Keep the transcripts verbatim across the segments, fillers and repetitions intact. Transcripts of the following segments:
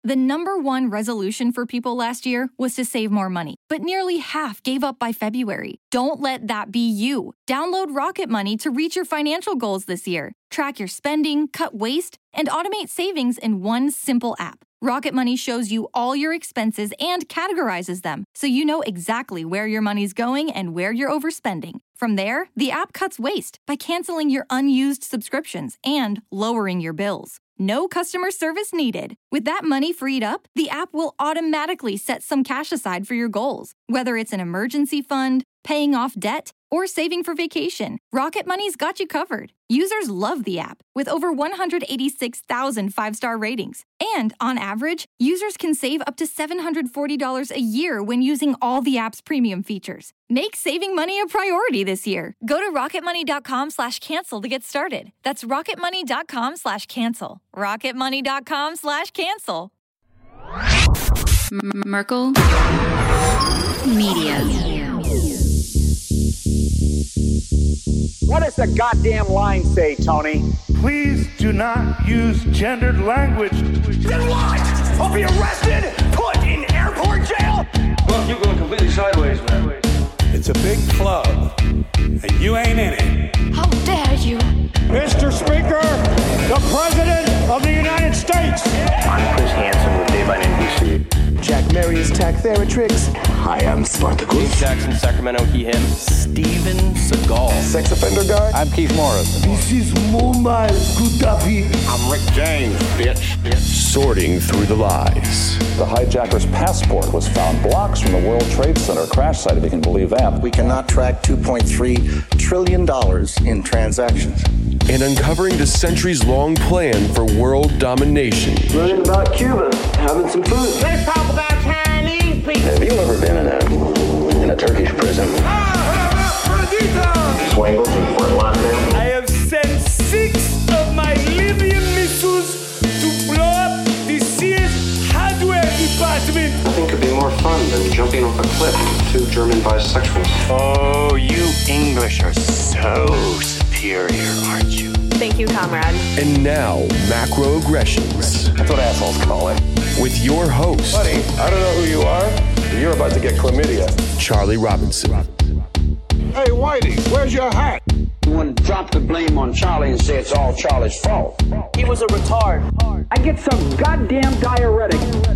The number one resolution for people last year was to save more money, but nearly half gave up by February. Don't let that be you. Download Rocket Money to reach your financial goals this year. Track your spending, cut waste, and automate savings in one simple app. Rocket Money shows you all your expenses and categorizes them, so you know exactly where your money's going and where you're overspending. From there, the app cuts waste by canceling your unused subscriptions and lowering your bills. No customer service needed. With that money freed up, the app will automatically set some cash aside for your goals. Whether it's an emergency fund, paying off debt, or saving for vacation, Rocket Money's got you covered. Users love the app, with over one hundred eighty-six thousand five-star ratings. And on average, users can save up to seven hundred forty dollars a year when using all the app's premium features. Make saving money a priority this year. Go to rocketmoney.com slash cancel to get started. That's rocketmoney.com slash cancel. rocketmoney.com slash cancel. Merkel Media. What does the goddamn line say, Tony? Please do not use gendered language. Then what? I'll be arrested, put in airport jail? Well, you're going completely sideways, man. It's a big club, and you ain't in it. How dare you? Mister Speaker, the President of the United States. I'm Chris Hansen with Daylight N B C. Jack Marius Tack Theratrix. Hi, I'm Spartacus. Keith Jackson, Sacramento, he, him. Steven Seagal. Sex offender guy. I'm Keith Morris. This is Muammar Gaddafi. I'm Rick James, bitch. bitch. Sorting through the lies. The hijacker's passport was found blocks from the World Trade Center crash site, if you can believe that. We cannot track two point three trillion dollars in transactions. And uncovering the centuries-long plan for world domination. Learning about Cuba, having some food. Let's talk about Chinese people. Have you ever been in a in a Turkish prison? Swangles in Fort Lauderdale. I have sent six of my Libyan missiles to blow up the C S hardware department. Nothing could be more fun than jumping off a cliff with two German bisexuals. Oh, you English are so superior, aren't you? Thank you, comrade. And now, macroaggressions. That's what assholes call it. With your host, buddy, I don't know who you are, but you're about to get chlamydia. Charlie Robinson. Hey, Whitey, where's your hat? You want to drop the blame on Charlie and say it's all Charlie's fault. He was a retard. I get some goddamn diuretic.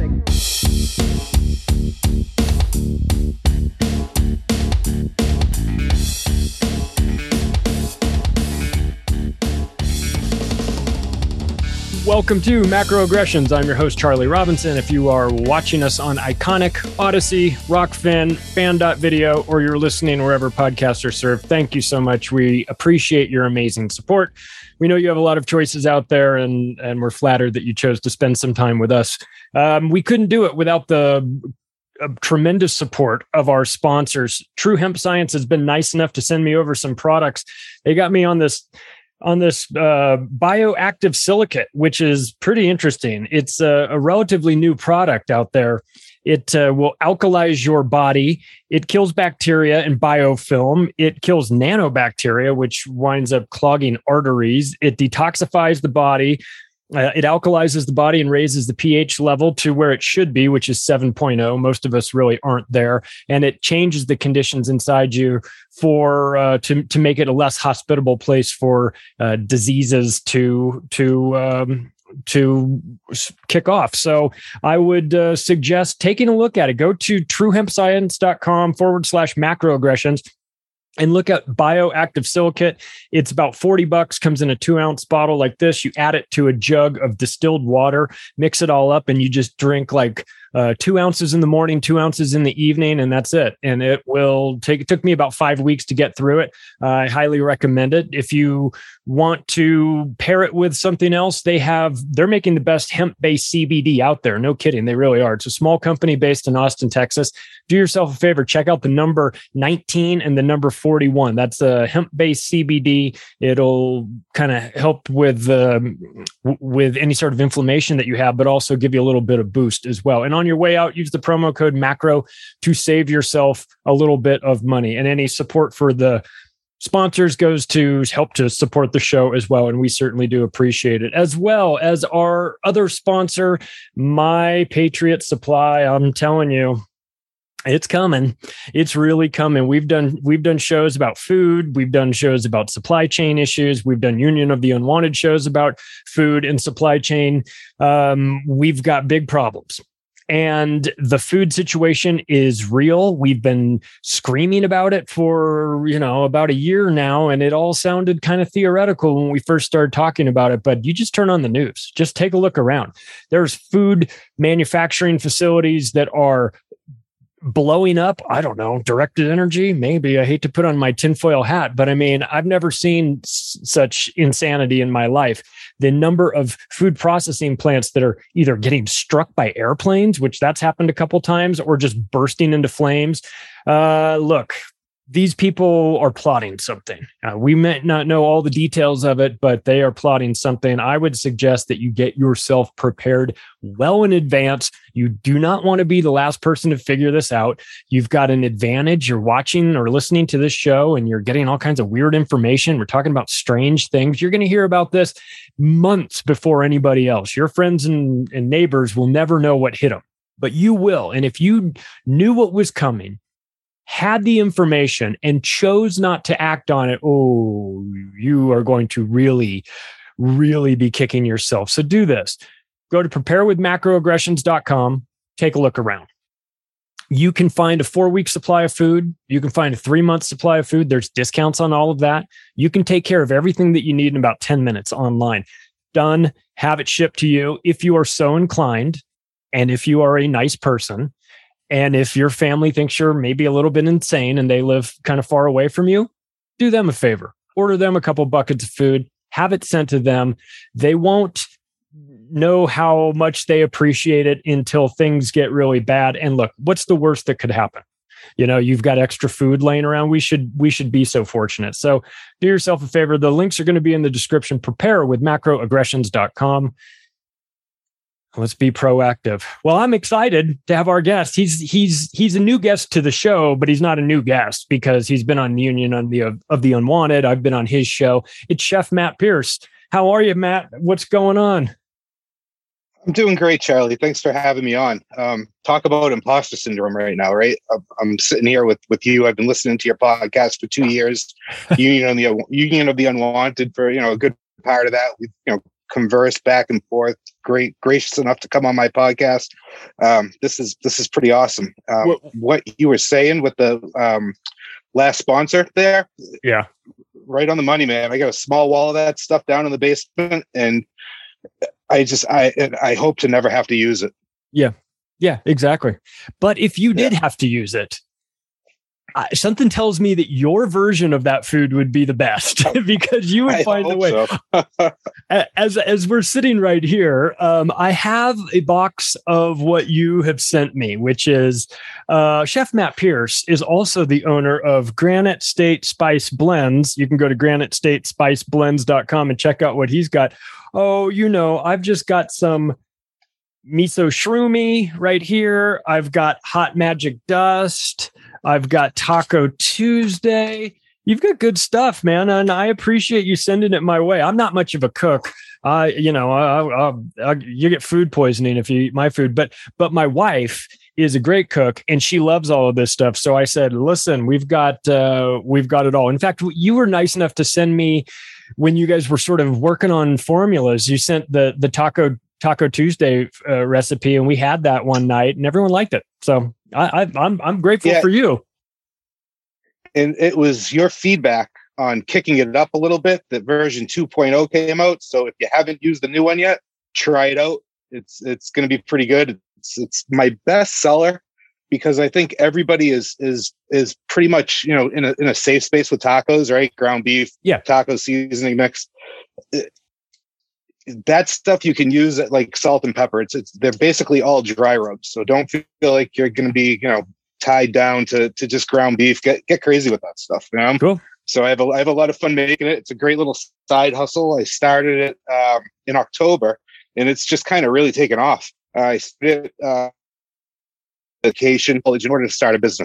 Welcome to Macroaggressions. I'm your host, Charlie Robinson. If you are watching us on Iconic, Odyssey, Rockfin, Fan.video, or you're listening wherever podcasts are served, thank you so much. We appreciate your amazing support. We know you have a lot of choices out there, and, and we're flattered that you chose to spend some time with us. Um, we couldn't do it without the uh, tremendous support of our sponsors. True Hemp Science has been nice enough to send me over some products. They got me on this on this uh, bioactive silicate, which is pretty interesting. It's a, a relatively new product out there. It uh, will alkalize your body. It kills bacteria and biofilm. It kills nanobacteria, which winds up clogging arteries. It detoxifies the body. Uh, it alkalizes the body and raises the pH level to where it should be, which is seven point oh. Most of us really aren't there. And it changes the conditions inside you for uh, to to make it a less hospitable place for uh, diseases to to um, to kick off. So I would uh, suggest taking a look at it. Go to truehempscience.com forward slash macroaggressions. And look at bioactive silicate. It's about forty bucks, comes in a two ounce bottle like this. You add it to a jug of distilled water, mix it all up, and you just drink like uh, two ounces in the morning, two ounces in the evening, and that's it. And it will take, it took me about five weeks to get through it. Uh, I highly recommend it. If you want to pair it with something else, they have, they're making the best hemp-based C B D out there. No kidding. They really are. It's a small company based in Austin, Texas. Do yourself a favor, check out the number nineteen and the number forty-one. That's a hemp-based C B D. It'll kind of help with um, w- with any sort of inflammation that you have, but also give you a little bit of boost as well. And on your way out, use the promo code MACRO to save yourself a little bit of money. And any support for the sponsors goes to help to support the show as well, and we certainly do appreciate it, as well as our other sponsor, My Patriot Supply. I'm telling you, it's coming. It's really coming. We've done we've done shows about food. We've done shows about supply chain issues. We've done Union of the Unwanted shows about food and supply chain. Um, we've got big problems. And the food situation is real. We've been screaming about it for, you know, about a year now, and it all sounded kind of theoretical when we first started talking about it. But you just turn on the news, just take a look around. There's food manufacturing facilities that are blowing up. I don't know, directed energy, maybe. I hate to put on my tinfoil hat, but I mean, I've never seen s- such insanity in my life. The number of food processing plants that are either getting struck by airplanes, which that's happened a couple times, or just bursting into flames. Uh, look, these people are plotting something. Uh, we may not know all the details of it, but they are plotting something. I would suggest that you get yourself prepared well in advance. You do not want to be the last person to figure this out. You've got an advantage. You're watching or listening to this show and you're getting all kinds of weird information. We're talking about strange things. You're going to hear about this months before anybody else. Your friends and, and neighbors will never know what hit them, but you will. And if you knew what was coming, had the information, and chose not to act on it, oh, you are going to really, really be kicking yourself. So do this. Go to prepare with macroaggressions dot com. Take a look around. You can find a four-week supply of food. You can find a three-month supply of food. There's discounts on all of that. You can take care of everything that you need in about ten minutes online. Done. Have it shipped to you if you are so inclined, and if you are a nice person. And if your family thinks you're maybe a little bit insane and they live kind of far away from you, do them a favor. Order them a couple buckets of food, have it sent to them. They won't know how much they appreciate it until things get really bad. And look, what's the worst that could happen? You know, you've got extra food laying around. We should we should be so fortunate. So do yourself a favor. The links are going to be in the description. Prepare with macroaggressions dot com. Let's be proactive. Well, I'm excited to have our guest. He's he's he's a new guest to the show, but he's not a new guest because he's been on Union on the of, of the Unwanted. I've been on his show. It's Chef Matt Pierce. How are you, Matt? What's going on? I'm doing great, Charlie. Thanks for having me on. Um, talk about imposter syndrome right now, right? I'm, I'm sitting here with with you. I've been listening to your podcast for two years. Union on the Union of the Unwanted for you know a good part of that. We you know. converse back and forth. Great, gracious enough to come on my podcast. Um, this is this is pretty awesome. Um, what, what you were saying with the um, last sponsor there, yeah, right on the money, man. I got a small wall of that stuff down in the basement, and I just I I hope to never have to use it. Yeah, yeah, exactly. But if you did yeah. have to use it, Uh, something tells me that your version of that food would be the best because you would I find a way. So. as as we're sitting right here, um, I have a box of what you have sent me, which is uh, Chef Matt Pierce is also the owner of Granite State Spice Blends. You can go to granite state spice blends dot com and check out what he's got. Oh, you know, I've just got some miso shroomy right here. I've got hot magic dust. I've got Taco Tuesday. You've got good stuff, man, and I appreciate you sending it my way. I'm not much of a cook. I, uh, you know, I, I, I, you get food poisoning if you eat my food. But, but my wife is a great cook, and she loves all of this stuff. So I said, "Listen, we've got, uh, we've got it all." In fact, you were nice enough to send me when you guys were sort of working on formulas. You sent the the taco. Taco Tuesday uh, recipe, and we had that one night, and everyone liked it. So I, I, I'm I'm grateful yeah. for you. And it was your feedback on kicking it up a little bit that version two point oh came out. So if you haven't used the new one yet, try it out. It's it's going to be pretty good. It's it's my best seller because I think everybody is is is pretty much you know in a in a safe space with tacos, right? Ground beef, yeah, taco seasoning mix. It, that stuff you can use it like salt and pepper. It's it's they're basically all dry rubs. So don't feel like you're going to be, you know, tied down to, to just ground beef. Get, get crazy with that stuff. You know? Cool. So I have a, I have a lot of fun making it. It's a great little side hustle. I started it um, in October and it's just kind of really taken off. I started uh, vacation college in order to start a business.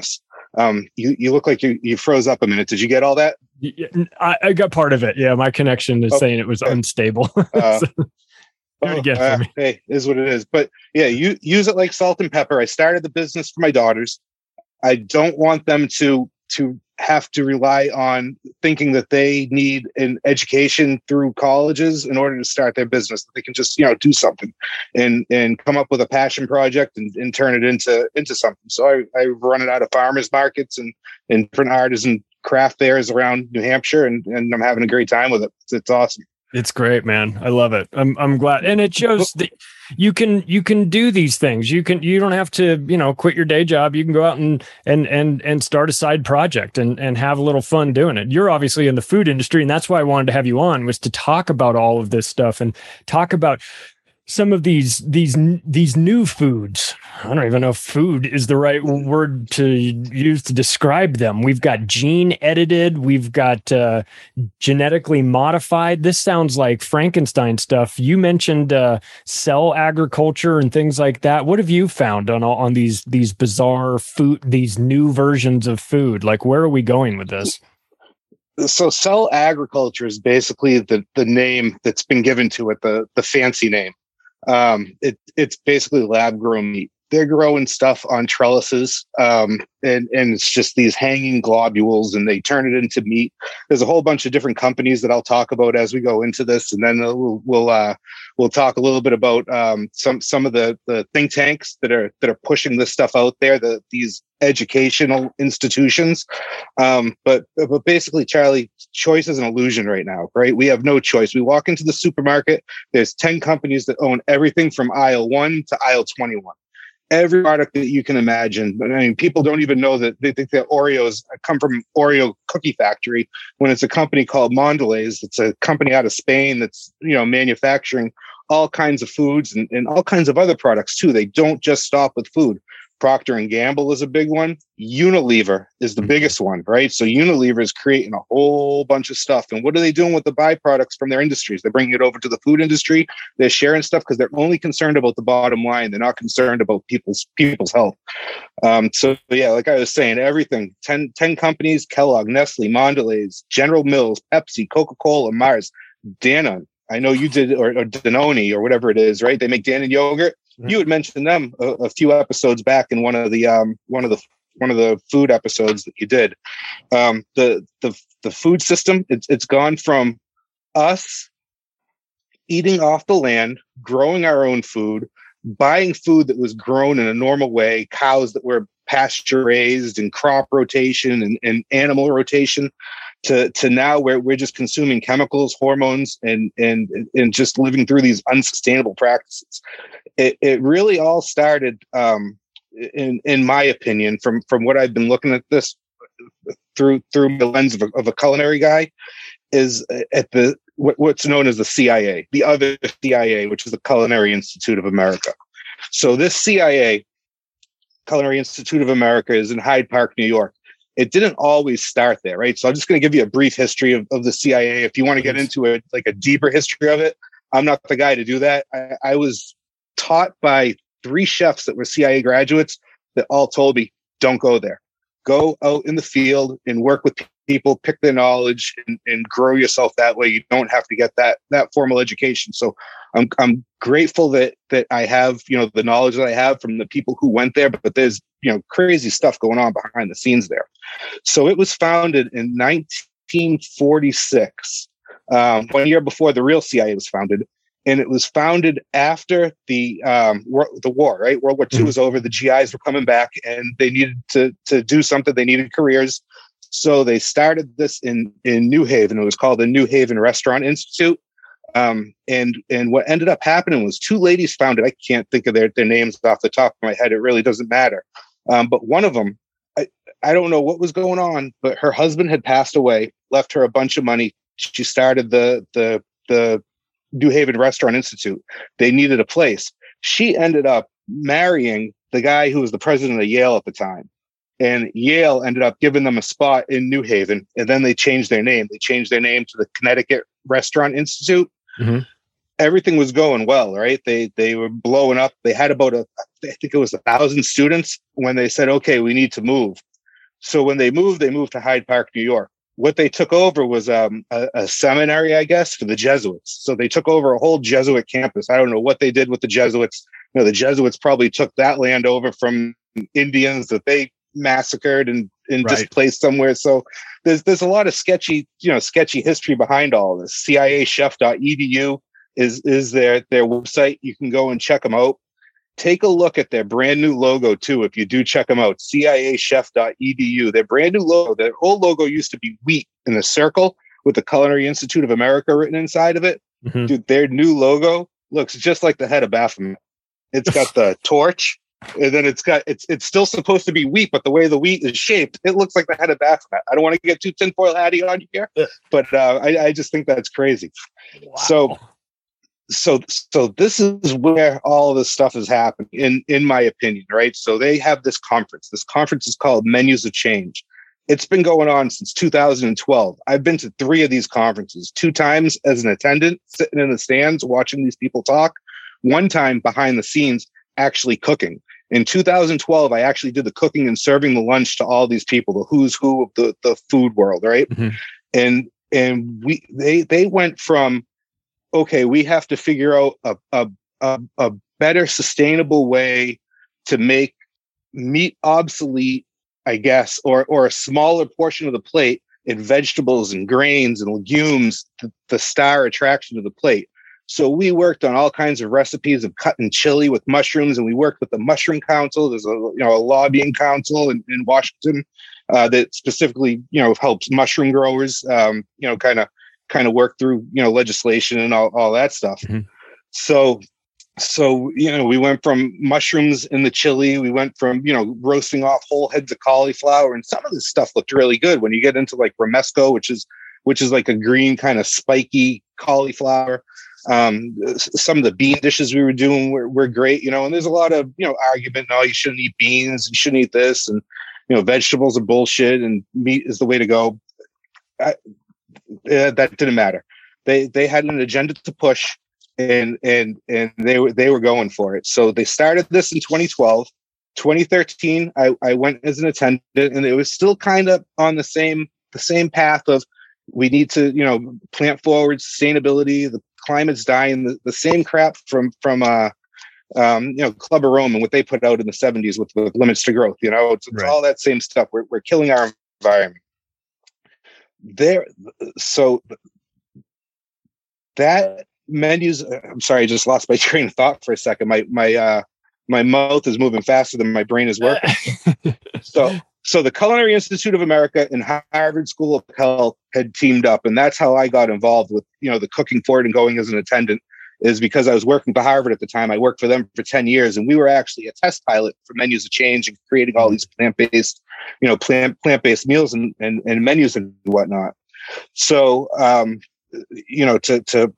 Um, you you look like you you froze up a minute. Did you get all that? I, I got part of it. Yeah, my connection is okay. saying it was unstable. Uh, so, oh, again for uh, me. Hey, is what it is. But yeah, you use it like salt and pepper. I started the business for my daughters. I don't want them to to have to rely on thinking that they need an education through colleges in order to start their business. They can just, you know, do something and and come up with a passion project and, and turn it into into something. So I, I run it out of farmers markets and, and different artisan craft fairs around New Hampshire, and, and I'm having a great time with it. It's, it's awesome. It's great, man. I love it. I'm I'm glad, and it shows that you can you can do these things. You can you don't have to you know quit your day job. You can go out and and and and start a side project and and have a little fun doing it. You're obviously in the food industry, and that's why I wanted to have you on, was to talk about all of this stuff and talk about some of these these these new foods. I don't even know if food is the right word to use to describe them. We've got gene edited. We've got uh, genetically modified. This sounds like Frankenstein stuff. You mentioned uh, cell agriculture and things like that. What have you found on on these these bizarre food, these new versions of food? Like, where are we going with this? So cell agriculture is basically the the name that's been given to it, the the fancy name. Um, it, it's basically lab grown meat. They're growing stuff on trellises, um, and, and it's just these hanging globules, and they turn it into meat. There's a whole bunch of different companies that I'll talk about as we go into this, and then we'll we'll, uh, we'll talk a little bit about um, some some of the, the think tanks that are that are pushing this stuff out there. The these educational institutions, um, but but basically, Charlie, choice is an illusion right now, right? We have no choice. We walk into the supermarket. There's ten companies that own everything from aisle one to aisle twenty-one. Every product that you can imagine. But I mean, people don't even know that they think that Oreos come from Oreo Cookie Factory when it's a company called Mondelez. It's a company out of Spain that's, you know, manufacturing all kinds of foods and, and all kinds of other products too. They don't just stop with food. Procter and Gamble is a big one. Unilever is the biggest one, right? So Unilever is creating a whole bunch of stuff. And what are they doing with the byproducts from their industries? They're bringing it over to the food industry. They're sharing stuff because they're only concerned about the bottom line. They're not concerned about people's people's health. Um, so yeah, like I was saying, everything, ten, ten companies, Kellogg, Nestle, Mondelez, General Mills, Pepsi, Coca-Cola, Mars, Danone. I know you did, or, or Danone or whatever it is, right? They make Danone yogurt. You had mentioned them a, a few episodes back in one of the um, one of the one of the food episodes that you did. Um, the the the food system, it's it's gone from us eating off the land, growing our own food, buying food that was grown in a normal way, cows that were pasture raised and crop rotation and, and animal rotation, to to now where we're just consuming chemicals, hormones, and and and just living through these unsustainable practices. It it really all started, um, in in my opinion, from from what I've been looking at this through through the lens of a, of a culinary guy, is at the what, what's known as the C I A, the other C I A, which is the Culinary Institute of America. So this C I A, Culinary Institute of America, is in Hyde Park, New York. It didn't always start there, right? So I'm just going to give you a brief history of, of the C I A. If you want to get into it, like a deeper history of it, I'm not the guy to do that. I, I was taught by three chefs that were C I A graduates that all told me, don't go there. Go out in the field and work with people, pick their knowledge, and, and grow yourself that way. You don't have to get that that formal education. So I'm I'm grateful that that I have, you know, the knowledge that I have from the people who went there, but there's, you know, crazy stuff going on behind the scenes there. So it was founded in nineteen forty-six, um, one year before the real C I A was founded. And it was founded after the um, war, the war, right? World War Two was over. The G Is were coming back, and they needed to to do something. They needed careers, so they started this in in New Haven. It was called the New Haven Restaurant Institute. Um, and and what ended up happening was two ladies founded. I can't think of their their names off the top of my head. It really doesn't matter. Um, but one of them, I I don't know what was going on, but her husband had passed away, left her a bunch of money. She started the the the New Haven Restaurant Institute. They needed a place. She ended up marrying the guy who was the president of Yale at the time. And Yale ended up giving them a spot in New Haven. And then they changed their name. They changed their name to the Connecticut Restaurant Institute. Mm-hmm. Everything was going well, right? They they were blowing up. They had about a, I think it was a thousand students when they said, okay, we need to move. So when they moved, they moved to Hyde Park, New York. What they took over was um, a, a seminary, I guess, for the Jesuits. So they took over a whole Jesuit campus. I don't know what they did with the Jesuits. You know, the Jesuits probably took that land over from Indians that they massacred and, and Right. displaced somewhere. So there's there's a lot of sketchy, you know, sketchy history behind all of this. C I A chef dot E D U is is their their website. You can go and check them out. Take a look at their brand new logo too. If you do check them out, C I A chef dot E D U. Their brand new logo. Their old logo used to be wheat in the circle with the Culinary Institute of America written inside of it. Mm-hmm. Dude, their new logo looks just like the head of Baphomet. It's got the torch, and then it's got it's it's still supposed to be wheat, but the way the wheat is shaped, it looks like the head of Baphomet. I don't want to get too tinfoil hatty on you here, but uh, I, I just think that's crazy. Wow. So. So, so this is where all this stuff is happening, in, in my opinion, right? So they have this conference. This conference is called Menus of Change. It's been going on since two thousand twelve. I've been to three of these conferences, two times as an attendant, sitting in the stands, watching these people talk. One time behind the scenes, actually cooking. In two thousand twelve, I actually did the cooking and serving the lunch to all these people, the who's who of the, the food world, right? Mm-hmm. And, and we, they, they went from, okay, we have to figure out a, a, a, a better sustainable way to make meat obsolete, I guess, or, or a smaller portion of the plate in vegetables and grains and legumes, the, the star attraction to the plate. So we worked on all kinds of recipes of cutting chili with mushrooms, and we worked with the Mushroom Council. There's a you know a lobbying council in, in Washington uh, that specifically you know helps mushroom growers, um, you know, kind of kind of work through you know legislation and all, all that stuff. Mm-hmm. So so you know we went from mushrooms in the chili, we went from you know roasting off whole heads of cauliflower, and some of this stuff looked really good when you get into like romesco, which is which is like a green kind of spiky cauliflower. Um, some of the bean dishes we were doing were, were great, you know, and there's a lot of, you know, argument. No, you shouldn't eat beans. You shouldn't eat this. And, you know, vegetables are bullshit and meat is the way to go. I, uh, that didn't matter. They, they had an agenda to push and, and, and they were, they were going for it. So they started this in twenty twelve, twenty thirteen. I, I went as an attendant, and it was still kind of on the same, the same path of, we need to, you know, plant forward sustainability. The climate's dying. The, the same crap from from uh, um, you know Club of Rome and what they put out in the seventies with, with limits to growth. You know, it's, it's right. all that same stuff. We're we're killing our environment. There, so that menus. I'm sorry, I just lost my train of thought for a second. My my uh, my mouth is moving faster than my brain is working. so. So the Culinary Institute of America and Harvard School of Health had teamed up, and that's how I got involved with, you know, the cooking for it and going as an attendant, is because I was working for Harvard at the time. I worked for them for ten years, and we were actually a test pilot for Menus of Change and creating all these plant-based, you know, plant, plant-based meals and, and, and menus and whatnot. So, um, you know, to, to,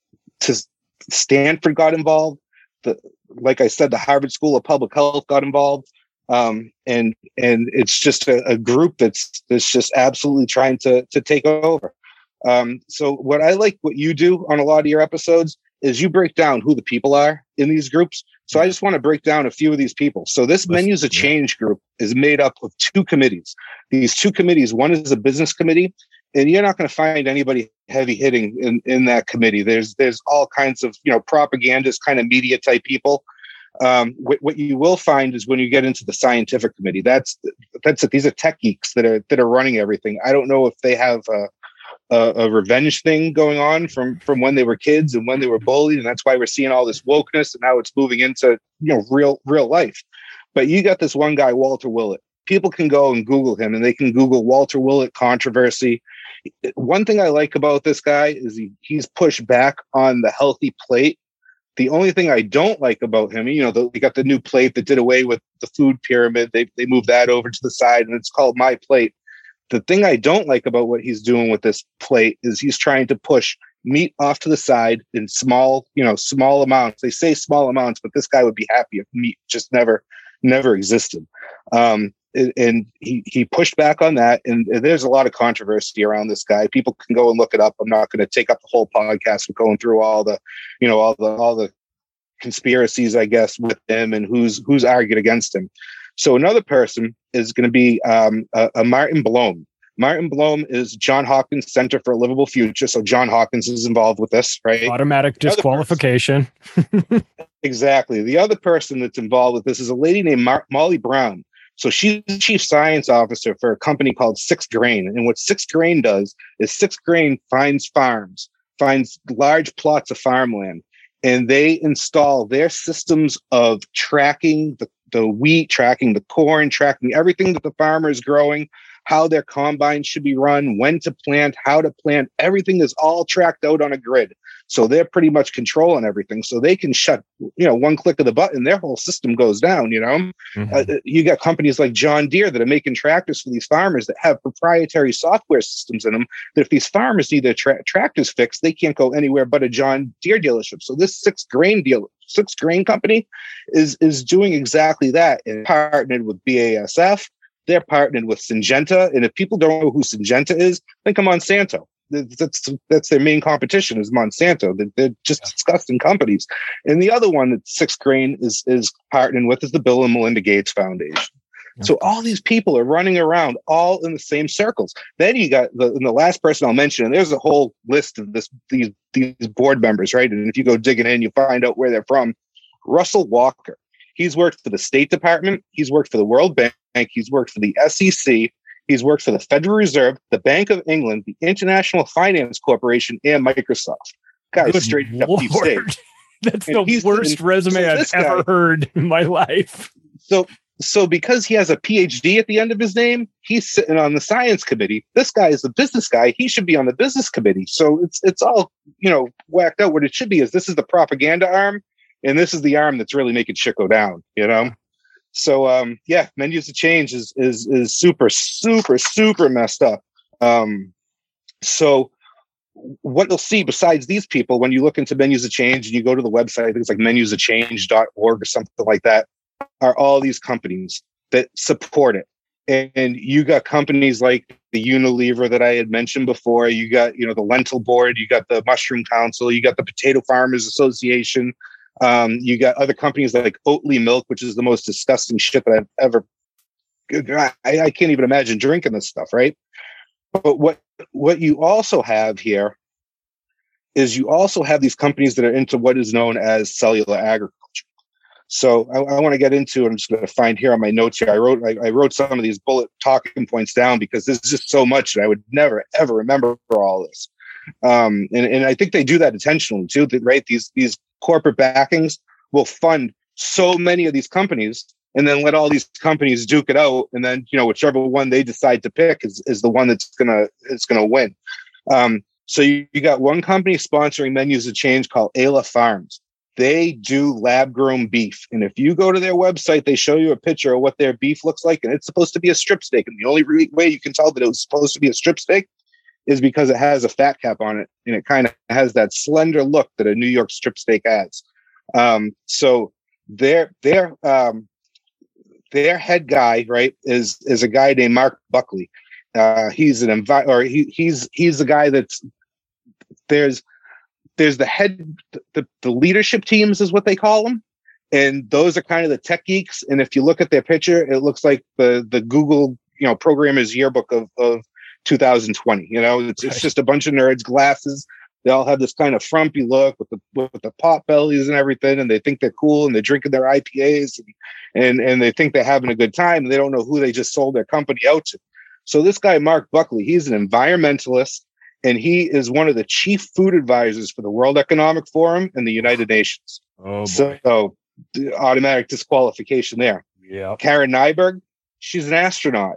to Stanford got involved. The, like I said, the Harvard School of Public Health got involved. Um, and, and it's just a, a group that's, that's just absolutely trying to, to take over. Um, so what I like what you do on a lot of your episodes is you break down who the people are in these groups. So I just want to break down a few of these people. So this Menus of Change group is made up of two committees. These two committees, one is a business committee, and you're not going to find anybody heavy hitting in, in that committee. There's, there's all kinds of, you know, propagandist kind of media type people. Um, what, what you will find is when you get into the scientific committee, that's, that's, these are tech geeks that are, that are running everything. I don't know if they have a, a, a revenge thing going on from, from when they were kids and when they were bullied. And that's why we're seeing all this wokeness, and now it's moving into, you know, real, real life. But you got this one guy, Walter Willett. People can go and Google him, and they can Google Walter Willett controversy. One thing I like about this guy is he, he's pushed back on the healthy plate. The only thing I don't like about him, you know, the, we got the new plate that did away with the food pyramid. They they moved that over to the side, and it's called My Plate. The thing I don't like about what he's doing with this plate is he's trying to push meat off to the side in small, you know, small amounts. They say small amounts, but this guy would be happy if meat just never, never existed. Um, and he, he pushed back on that. And there's a lot of controversy around this guy. People can go and look it up. I'm not going to take up the whole podcast with going through all the, you know, all the, all the conspiracies, I guess, with him and who's, who's argued against him. So another person is going to be um, a, a Martin Blome. Martin Blome is John Hopkins Center for a Livable Future. So John Hopkins is involved with this, right? Automatic disqualification. Exactly. The other person that's involved with this is a lady named Mar- Molly Brown. So she's the chief science officer for a company called Six Grain. And what Six Grain does is Six Grain finds farms, finds large plots of farmland, and they install their systems of tracking the, the wheat, tracking the corn, tracking everything that the farmer is growing, how their combine should be run, when to plant, how to plant. Everything is all tracked out on a grid. So they're pretty much controlling everything. So they can shut, you know, one click of the button, their whole system goes down, you know. Mm-hmm. Uh, you got companies like John Deere that are making tractors for these farmers that have proprietary software systems in them that if these farmers need their tra- tractors fixed, they can't go anywhere but a John Deere dealership. So this Six Grain deal, Six Grain company is, is doing exactly that and partnered with B A S F. They're partnered with Syngenta. And if people don't know who Syngenta is, think of Monsanto. That's that's their main competition is Monsanto. They're just disgusting companies. And the other one that Six Grain is is partnering with is the Bill and Melinda Gates Foundation. Okay. So all these people are running around all in the same circles. Then you got the, and the last person I'll mention, and there's a whole list of this these these board members, right? And if you go digging in, you find out where they're from. Russell Walker. He's worked for the State Department. He's worked for the World Bank. He's worked for the S E C. He's worked for the Federal Reserve, the Bank of England, the International Finance Corporation, and Microsoft. Guy's Good straight up Lord. deep state. That's and the worst and, resume so I've ever guy, heard in my life. So, so because he has a P H D at the end of his name, he's sitting on the science committee. This guy is the business guy. He should be on the business committee. So it's it's all, you know, whacked out. What it should be is this is the propaganda arm, and this is the arm that's really making shit go down, you know? So, um, yeah, Menus of Change is, is, is super, super, super messed up. Um, so what you'll see besides these people, when you look into Menus of Change and you go to the website, I think it's like menus of change dot org or something like that, are all these companies that support it. And, and you got companies like the Unilever that I had mentioned before. You got, you know, the Lentil Board, you got the Mushroom Council, you got the Potato Farmers Association. Um, you got other companies like Oatly Milk, which is the most disgusting shit that I've ever. I, I can't even imagine drinking this stuff, right? But what what you also have here is you also have these companies that are into what is known as cellular agriculture. So I, I want to get into. I'm just going to find here on my notes here. I wrote I, I wrote some of these bullet talking points down because there's just so much that I would never ever remember for all this. Um, and and I think they do that intentionally too, right? These these corporate backings will fund so many of these companies and then let all these companies duke it out. And then, you know, whichever one they decide to pick is, is the one that's going to, is going to win. Um, so you, you got one company sponsoring Menus of Change called Ayla Farms. They do lab grown beef. And if you go to their website, they show you a picture of what their beef looks like. And it's supposed to be a strip steak. And the only re- way you can tell that it was supposed to be a strip steak is because it has a fat cap on it, and it kind of has that slender look that a New York strip steak has. Um, so their their um, their head guy, right, is is a guy named Mark Buckley. Uh, he's an envi- or he he's he's the guy that's there's there's the head the, the leadership teams is what they call them, and those are kind of the tech geeks. And if you look at their picture, it looks like the the Google you know programmer's yearbook of of two thousand twenty. You know, it's, it's just a bunch of nerds, glasses. They all have this kind of frumpy look with the with the pot bellies and everything, and they think they're cool, and they're drinking their I P As, and, and and they think they're having a good time, and they don't know who they just sold their company out to. So this guy, Mark Buckley, he's an environmentalist, and he is one of the chief food advisors for the World Economic Forum and the United Nations. Oh, boy. So, so the automatic disqualification there. Yeah. Karen Nyberg, she's an astronaut.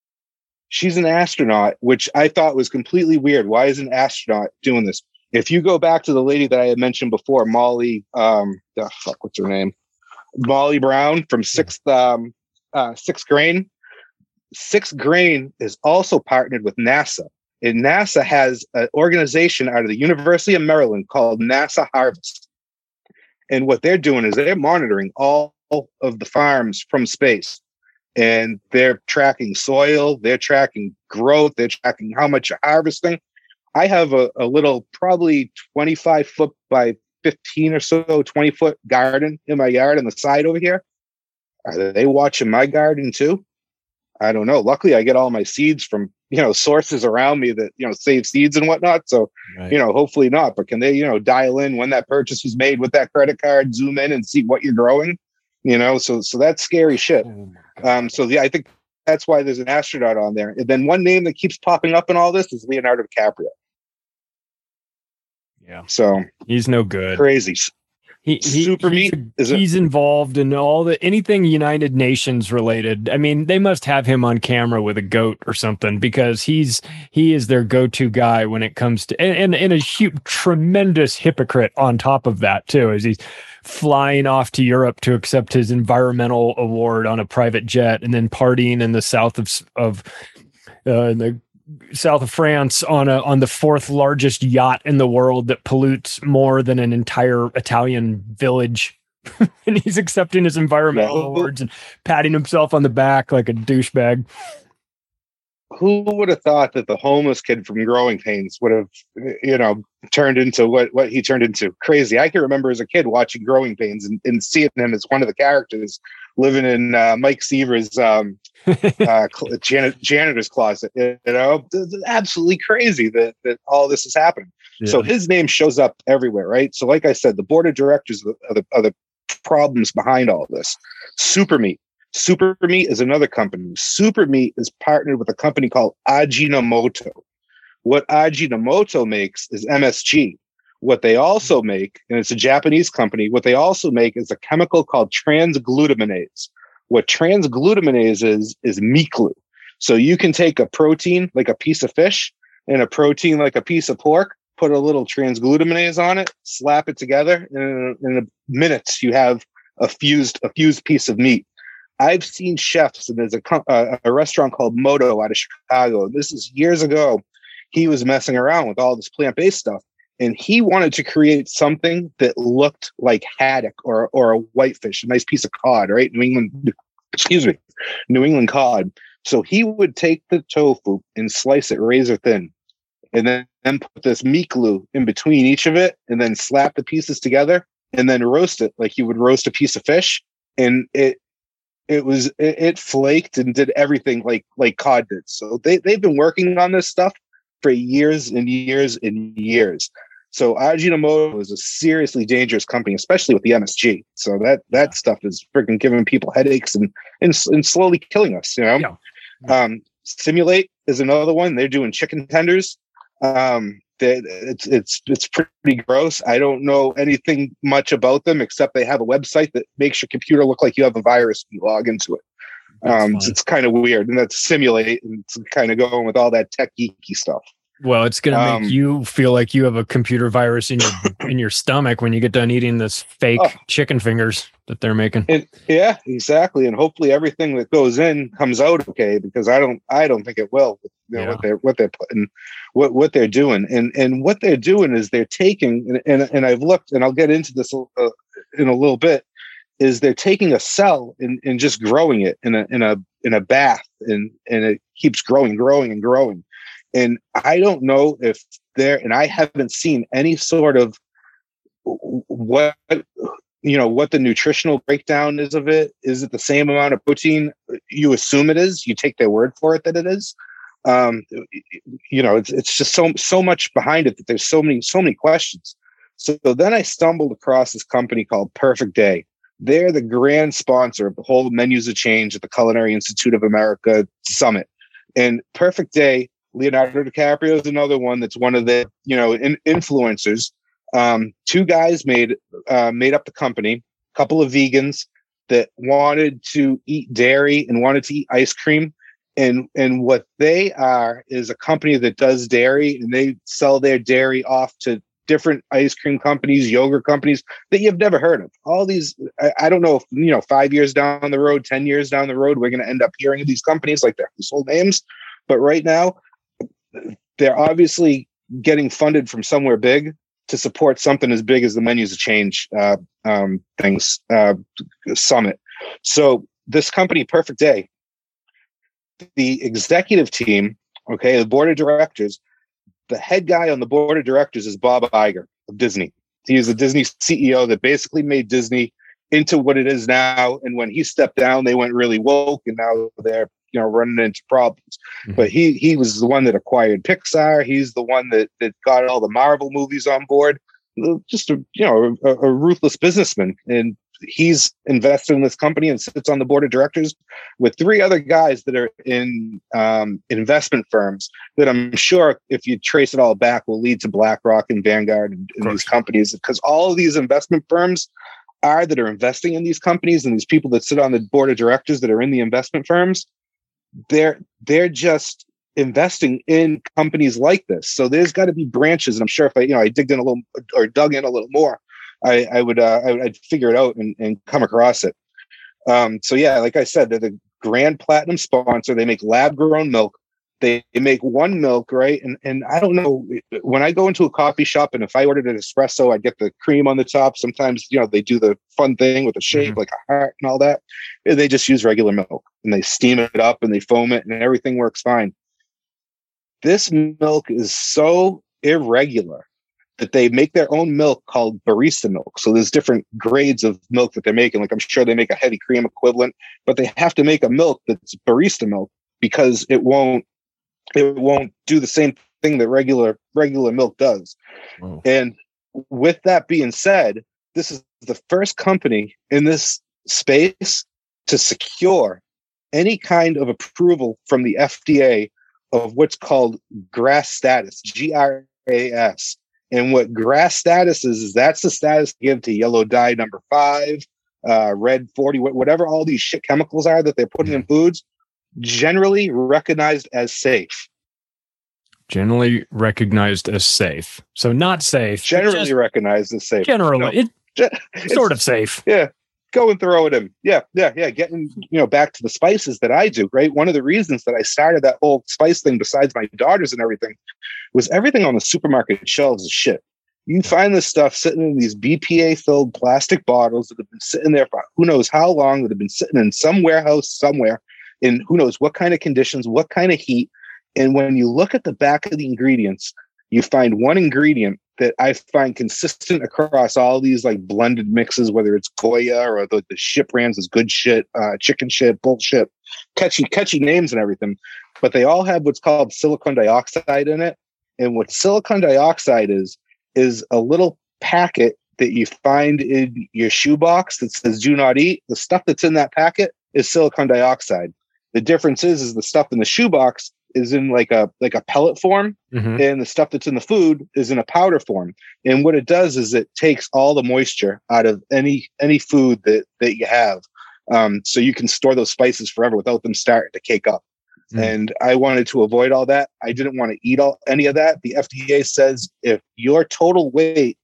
She's an astronaut, which I thought was completely weird. Why is an astronaut doing this? If you go back to the lady that I had mentioned before, Molly, um, oh, fuck, what's her name? Molly Brown from Sixth, um, uh, Sixth Grain. Sixth Grain is also partnered with NASA. And NASA has an organization out of the University of Maryland called NASA Harvest. And what they're doing is they're monitoring all of the farms from space. And they're tracking soil, they're tracking growth, they're tracking how much you're harvesting. I have a, a little, probably twenty-five foot by fifteen or so, twenty foot garden in my yard on the side over here. Are they watching my garden too? I don't know. Luckily, I get all my seeds from, you know, sources around me that, you know, save seeds and whatnot. So, right. you know, hopefully not. But can they, you know, dial in when that purchase was made with that credit card, zoom in and see what you're growing? You know, so so that's scary shit. Oh um, so yeah, I think that's why there's an astronaut on there. And then one name that keeps popping up in all this is Leonardo DiCaprio. Yeah. So he's no good. Crazy. He, he, Super he's, meat. Is he's it? involved in all the anything United Nations related. I mean, they must have him on camera with a goat or something because he's he is their go-to guy when it comes to and and, and a huge, tremendous hypocrite on top of that too, as he's flying off to Europe to accept his environmental award on a private jet and then partying in the south of of uh, the south of France on a on the fourth largest yacht in the world that pollutes more than an entire Italian village. And he's accepting his environmental yeah. awards and patting himself on the back like a douchebag. Who would have thought that the homeless kid from Growing Pains would have, you know, turned into what, what he turned into? Crazy. I can remember as a kid watching Growing Pains and, and seeing him as one of the characters living in uh, Mike Seaver's um, uh, jan- janitor's closet. You know, it's absolutely crazy that, that all this is happening. Yeah. So his name shows up everywhere, right? So like I said, the board of directors are the, are the problems behind all this. Super Meat. Super Meat is another company. Super Meat is partnered with a company called Ajinomoto. What Ajinomoto makes is M S G. What they also make, and it's a Japanese company, what they also make is a chemical called transglutaminase. What transglutaminase is, is meat glue. So you can take a protein like a piece of fish and a protein like a piece of pork, put a little transglutaminase on it, slap it together, and in, in a minutes you have a fused a fused piece of meat. I've seen chefs, and there's a, uh, a restaurant called Moto out of Chicago. This is years ago. He was messing around with all this plant-based stuff, and he wanted to create something that looked like haddock or or a whitefish, a nice piece of cod, right? New England, excuse me, New England cod. So he would take the tofu and slice it razor thin, and then, then put this meat glue in between each of it, and then slap the pieces together, and then roast it like you would roast a piece of fish, and it. It was it, it flaked and did everything like like cod did. So they they've been working on this stuff for years and years and years. So Ajinomoto is a seriously dangerous company, especially with the M S G. So that that yeah. stuff is freaking giving people headaches and and, and slowly killing us. You know, yeah. Yeah. Um, Simulate is another one. They're doing chicken tenders. Um, It's it's it's pretty gross. I don't know anything much about them except they have a website that makes your computer look like you have a virus when you log into it. Um, it's, it's kind of weird, and that's Simulate, and it's kind of going with all that tech geeky stuff. Well, it's going to um, make you feel like you have a computer virus in your in your stomach when you get done eating this fake oh. chicken fingers that they're making. It, yeah, exactly. And hopefully everything that goes in comes out okay, because I don't I don't think it will. You know, yeah. what they're what they're putting, what what they're doing, and and what they're doing is they're taking and and, and I've looked, and I'll get into this uh, in a little bit. Is they're taking a cell and, and just growing it in a in a in a bath, and and it keeps growing, growing, and growing. And I don't know if there, and I haven't seen any sort of what, you know, what the nutritional breakdown is of it. Is it the same amount of protein? You assume it is. You take their word for it that it is. Um, you know, it's it's just so so much behind it that there's so many so many questions. So then I stumbled across this company called Perfect Day. They're the grand sponsor of the whole Menus of Change at the Culinary Institute of America Summit. And Perfect Day, Leonardo DiCaprio is another one that's one of the, you know, in, influencers. Um, two guys made uh, made up the company, a couple of vegans that wanted to eat dairy and wanted to eat ice cream. And and what they are is a company that does dairy, and they sell their dairy off to different ice cream companies, yogurt companies that you've never heard of. All these, I, I don't know if, you know, five years down the road, ten years down the road, we're going to end up hearing of these companies like their household names. But right now, they're obviously getting funded from somewhere big to support something as big as the Menus of Change uh, um, things uh, summit. So this company, Perfect Day, the executive team, okay, the board of directors, the head guy on the board of directors is Bob Iger of Disney. He is the Disney C E O that basically made Disney into what it is now. And when he stepped down, they went really woke, and now they're, you know, running into problems. Mm-hmm. But he he was the one that acquired Pixar. He's the one that that got all the Marvel movies on board. Just a, you know, a, a ruthless businessman. And he's invested in this company and sits on the board of directors with three other guys that are in um, investment firms that I'm sure, if you trace it all back, will lead to BlackRock and Vanguard and, and these companies, because all of these investment firms are that are investing in these companies, and these people that sit on the board of directors that are in the investment firms, they're they're just investing in companies like this. So there's got to be branches, and I'm sure if I you know I digged in a little or dug in a little more, I, I would uh, I would I'd figure it out and, and come across it. Um, so yeah, like I said, they're the grand platinum sponsor. They make lab grown milk. They, they make one milk, right? And and I don't know, when I go into a coffee shop and if I ordered an espresso, I get the cream on the top. Sometimes, you know, they do the fun thing with the shape, mm-hmm. like a heart and all that. They just use regular milk and they steam it up and they foam it and everything works fine. This milk is so irregular that they make their own milk called barista milk. So there's different grades of milk that they're making. Like I'm sure they make a heavy cream equivalent, but they have to make a milk that's barista milk because it won't it won't do the same thing that regular regular milk does. Wow. And with that being said, this is the first company in this space to secure any kind of approval from the F D A of what's called GRAS status, G R A S. And what GRAS status is, is that's the status to give to yellow dye number five, uh, red forty, whatever all these shit chemicals are that they're putting in foods, generally recognized as safe. Generally recognized as safe. So not safe. Generally recognized as safe. Generally, no, it, it's sort of safe. Yeah. Go and throw it in. Yeah, yeah, yeah. Getting, you know, back to the spices that I do, right? One of the reasons that I started that whole spice thing, besides my daughters and everything, was everything on the supermarket shelves is shit. You find this stuff sitting in these B P A-filled plastic bottles that have been sitting there for who knows how long, that have been sitting in some warehouse somewhere in who knows what kind of conditions, what kind of heat. And when you look at the back of the ingredients, you find one ingredient that I find consistent across all these like blended mixes, whether it's Goya or the, the shit brands is good shit, uh, chicken shit, bullshit, catchy, catchy names and everything. But they all have what's called silicon dioxide in it. And what silicon dioxide is, is a little packet that you find in your shoebox that says do not eat. The stuff that's in that packet is silicon dioxide. The difference is, is the stuff in the shoebox is in like a like a pellet form, mm-hmm. and the stuff that's in the food is in a powder form. And what it does is it takes all the moisture out of any any food that that you have, um, so you can store those spices forever without them starting to cake up. Mm. And I wanted to avoid all that. I didn't want to eat all any of that. The F D A says if your total weight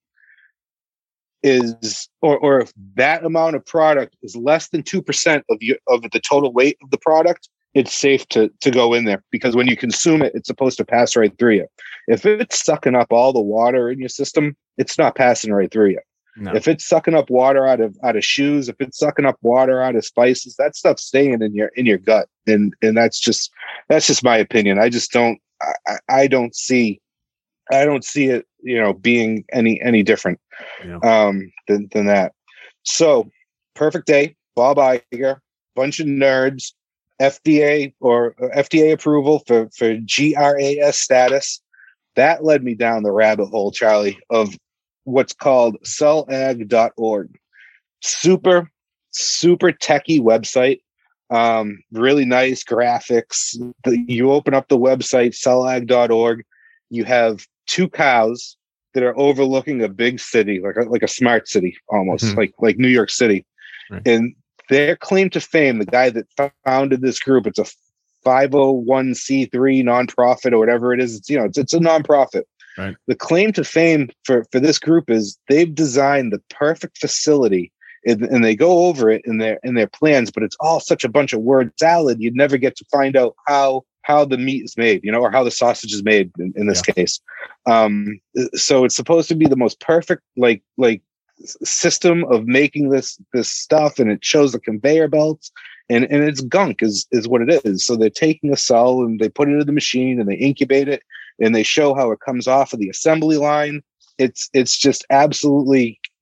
is or or if that amount of product is less than two percent of your of the total weight of the product, it's safe to to go in there, because when you consume it, it's supposed to pass right through you. If it's sucking up all the water in your system, it's not passing right through you. No. If it's sucking up water out of out of shoes, if it's sucking up water out of spices, that stuff's staying in your in your gut, and and that's just that's just my opinion. I just don't I, I don't see I don't see it, you know, being any any different yeah. um, than than that. So, perfect day, Bob Iger, bunch of nerds. F D A or F D A approval for, for G R A S status. That led me down the rabbit hole, Charlie, of what's called cell ag dot org. Super, super techie website. Um, really nice graphics. The, you open up the website, cell ag dot org. You have two cows that are overlooking a big city, like a, like a smart city almost, mm-hmm. like, like New York City. Right. And their claim to fame, the guy that founded this group, it's a five oh one c three nonprofit or whatever it is. It's, you know, it's, it's a nonprofit. Right. The claim to fame for, for this group is they've designed the perfect facility, and, and they go over it in their in their plans, but it's all such a bunch of word salad. You'd never get to find out how how the meat is made, you know, or how the sausage is made in, in this yeah. case. Um, so it's supposed to be the most perfect, like like. system of making this this stuff, and it shows the conveyor belts, and and it's gunk is is what it is. So they're taking a cell and they put it into the machine and they incubate it and they show how it comes off of the assembly line. It's it's just absolutely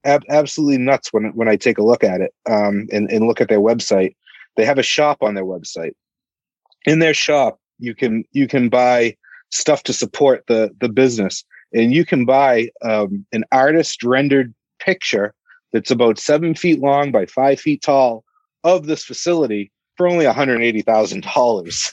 ab- absolutely nuts when when I take a look at it um, and, and look at their website. They have a shop on their website. In their shop, you can you can buy stuff to support the the business, and you can buy um, an artist rendered picture that's about seven feet long by five feet tall of this facility for only one hundred eighty thousand dollars.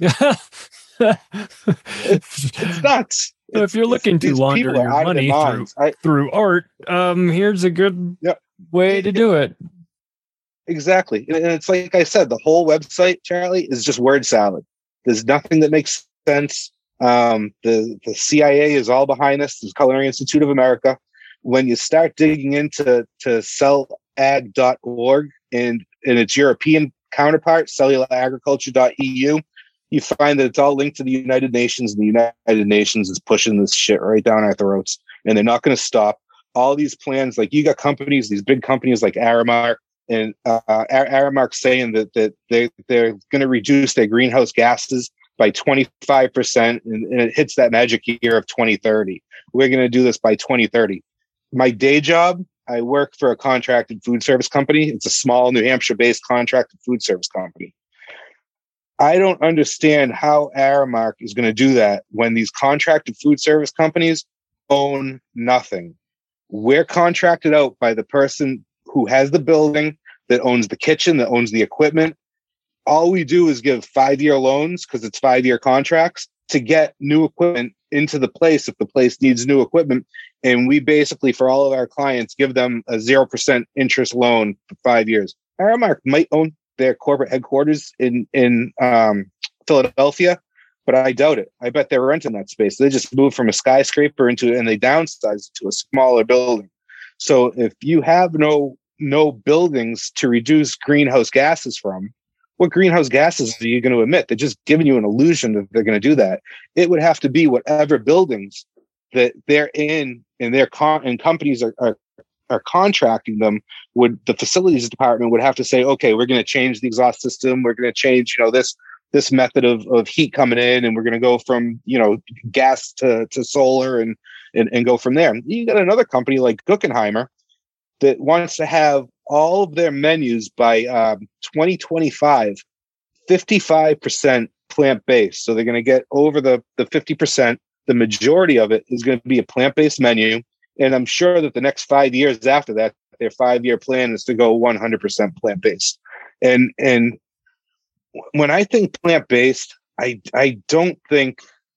it's, it's nuts. So if you're looking to launder your money through, I, through art, um, here's a good yep. way to do it. Exactly. And it's like I said, the whole website, Charlie, is just word salad. There's nothing that makes sense. Um, the, the C I A is all behind this. The Culinary Institute of America. When you start digging into to cell ag dot org and, and its European counterpart, cellular agriculture dot e u, you find that it's all linked to the United Nations, and the United Nations is pushing this shit right down our throats, and they're not going to stop. All these plans, like you got companies, these big companies like Aramark, and uh, Aramark saying that that they they're going to reduce their greenhouse gases by twenty-five percent, and, and it hits that magic year of twenty thirty. We're going to do this by twenty thirty. My day job, I work for a contracted food service company. It's a small New Hampshire-based contracted food service company. I don't understand how Aramark is going to do that when these contracted food service companies own nothing. We're contracted out by the person who has the building, that owns the kitchen, that owns the equipment. All we do is give five-year loans, because it's five-year contracts, to get new equipment into the place if the place needs new equipment. And we basically, for all of our clients, give them a zero percent interest loan for five years. Aramark might own their corporate headquarters in, in um, Philadelphia, but I doubt it. I bet they're renting that space. They just moved from a skyscraper into it, and they downsized it to a smaller building. So if you have no no buildings to reduce greenhouse gases from, what greenhouse gases are you going to emit? They're just giving you an illusion that they're going to do that. It would have to be whatever buildings that they're in, and their con- and companies are, are are contracting them. Would the facilities department would have to say, okay, we're going to change the exhaust system. We're going to change, you know, this this method of, of heat coming in, and we're going to go from, you know, gas to, to solar and, and and go from there. You got another company like Guggenheimer that wants to have all of their menus by um, twenty twenty-five, fifty-five percent plant-based. So they're going to get over the, the fifty percent. The majority of it is going to be a plant-based menu. And I'm sure that the next five years after that, their five-year plan is to go one hundred percent plant-based. And and when I think plant-based, I I don't think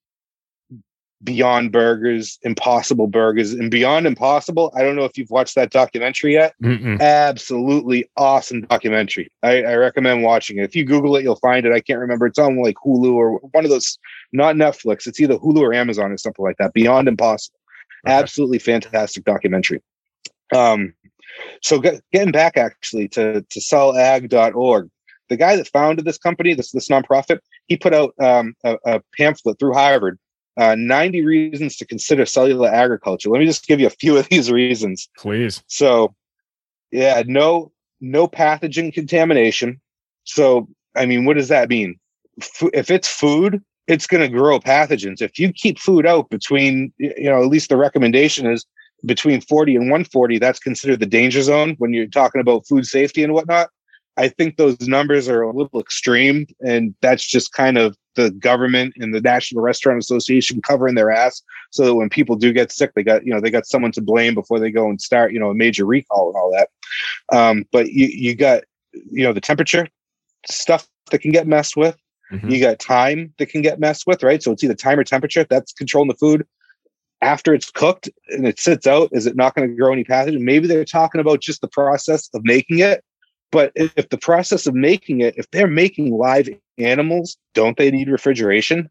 Beyond Burgers, Impossible Burgers, and Beyond Impossible. I don't know if you've watched that documentary yet. Mm-mm. Absolutely awesome documentary. I, I recommend watching it. If you Google it, you'll find it. I can't remember. It's on like Hulu or one of those, not Netflix. It's either Hulu or Amazon or something like that. Beyond Impossible. Okay. Absolutely fantastic documentary. Um, so get, getting back actually to, to cell ag dot org, the guy that founded this company, this, this nonprofit, he put out um, a, a pamphlet through Harvard, uh, ninety reasons to consider cellular agriculture. Let me just give you a few of these reasons. Please. So yeah, no, no pathogen contamination. So, I mean, what does that mean? F- if it's food, it's going to grow pathogens. If you keep food out between, you know, at least the recommendation is between forty and one forty, that's considered the danger zone when you're talking about food safety and whatnot. I think those numbers are a little extreme, and that's just kind of the government and the National Restaurant Association covering their ass so that when people do get sick, they got, you know, they got someone to blame before they go and start, you know, a major recall and all that. Um, but you, you got, you know, the temperature stuff that can get messed with. Mm-hmm. You got time that can get messed with, right? So it's either time or temperature that's controlling the food. After it's cooked and it sits out, is it not going to grow any pathogen? Maybe they're talking about just the process of making it. But if the process of making it, if they're making live animals, don't they need refrigeration?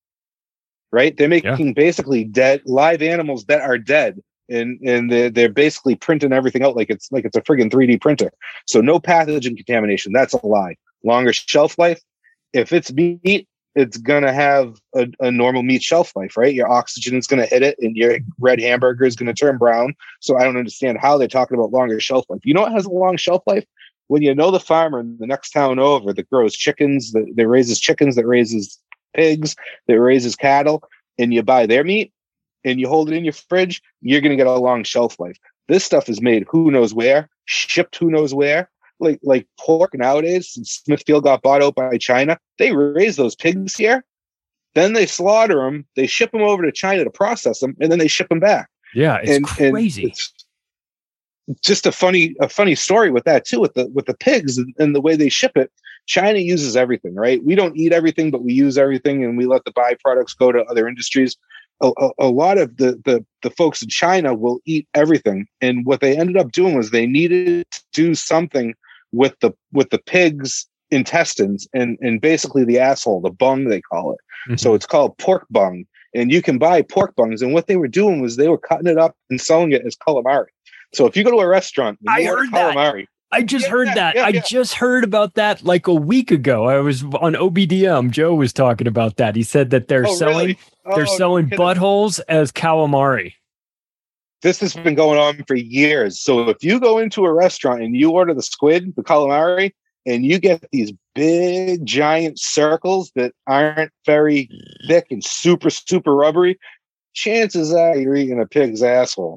Right? They're making yeah. basically dead live animals that are dead. And and they're, they're basically printing everything out like it's like it's a friggin' three D printer. So no pathogen contamination. That's a lie. Longer shelf life. If it's meat, it's going to have a, a normal meat shelf life, right? Your oxygen is going to hit it, and your red hamburger is going to turn brown. So I don't understand how they're talking about longer shelf life. You know what has a long shelf life? When you know the farmer in the next town over that grows chickens, that, that raises chickens, that raises pigs, that raises cattle, and you buy their meat and you hold it in your fridge, you're going to get a long shelf life. This stuff is made who knows where, shipped who knows where. Like like pork nowadays, since Smithfield got bought out by China, they raise those pigs here. Then they slaughter them, they ship them over to China to process them, and then they ship them back. Yeah, it's and, crazy. And it's just a funny, a funny story with that too, with the with the pigs and, and the way they ship it. China uses everything, right? We don't eat everything, but we use everything, and we let the byproducts go to other industries. A, a, a lot of the, the the folks in China will eat everything, and what they ended up doing was they needed to do something with the with the pigs' intestines and and basically the asshole, the bung they call it. Mm-hmm. So it's called pork bung, and you can buy pork bungs. And what they were doing was they were cutting it up and selling it as calamari. So if you go to a restaurant, and I heard calamari, that. I just yeah, heard yeah, that. yeah, I yeah. just heard about that like a week ago. I was on O B D M. Joe was talking about that. He said that they're oh, selling really? oh, they're selling no buttholes as calamari. This has been going on for years. So if you go into a restaurant and you order the squid, the calamari, and you get these big giant circles that aren't very thick and super, super rubbery, chances are you're eating a pig's asshole.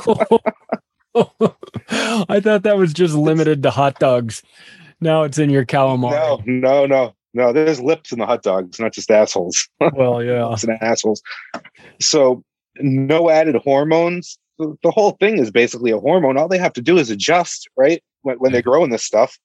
I thought that was just limited to hot dogs. Now it's in your calamari. No, no, no, no. There's lips in the hot dogs, not just assholes. Well, yeah. Lips and assholes. So no added hormones. The, the whole thing is basically a hormone. All they have to do is adjust, right? When, when they're growing this stuff.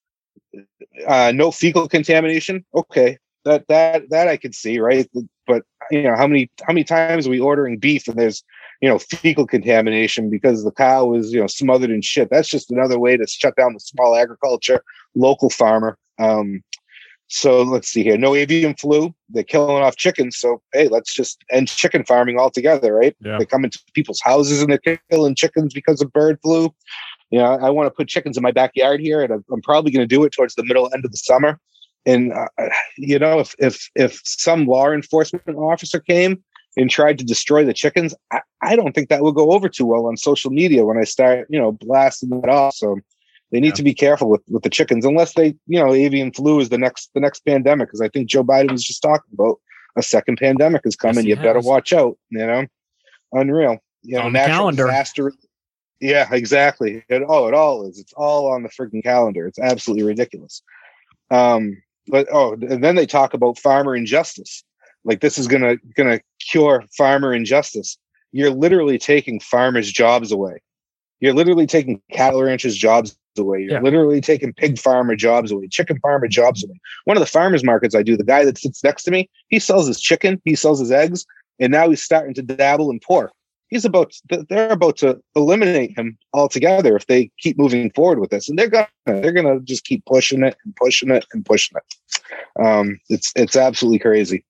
Uh, no fecal contamination. Okay. That, that, that I could see, right? But you know, how many, how many times are we ordering beef and there's, you know, fecal contamination because the cow is, you know, smothered in shit? That's just another way to shut down the small agriculture, local farmer. Um, so let's see here. No avian flu. They're killing off chickens. So, hey, let's just end chicken farming altogether, right? Yeah. They come into people's houses and they're killing chickens because of bird flu. You know, I want to put chickens in my backyard here, and I'm, I'm probably going to do it towards the middle end of the summer. And, uh, you know, if, if, if some law enforcement officer came and tried to destroy the chickens, I, I don't think that would go over too well on social media when I start, you know, blasting it off. So they need yeah. to be careful with, with the chickens, unless they, you know, avian flu is the next, the next pandemic. Cause I think Joe Biden was just talking about a second pandemic is coming. Yes, you has. better watch out, you know, unreal, you know, on the natural calendar. disaster. Yeah, exactly. It, oh, it all is. It's all on the freaking calendar. It's absolutely ridiculous. Um, but, oh, and then they talk about farmer injustice. Like this is going to, going to cure farmer injustice. You're literally taking farmers' jobs away. You're literally taking cattle ranchers' jobs away. You're yeah. literally taking pig farmer jobs away, chicken farmer jobs away. One of the farmers markets I do, the guy that sits next to me, he sells his chicken, he sells his eggs, and now he's starting to dabble in pork. He's about, they're about to eliminate him altogether if they keep moving forward with this. And they're gonna, they're gonna just keep pushing it and pushing it and pushing it. Um, it's, it's absolutely crazy.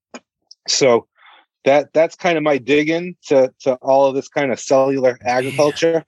So that, that's kind of my dig in to, to all of this kind of cellular agriculture.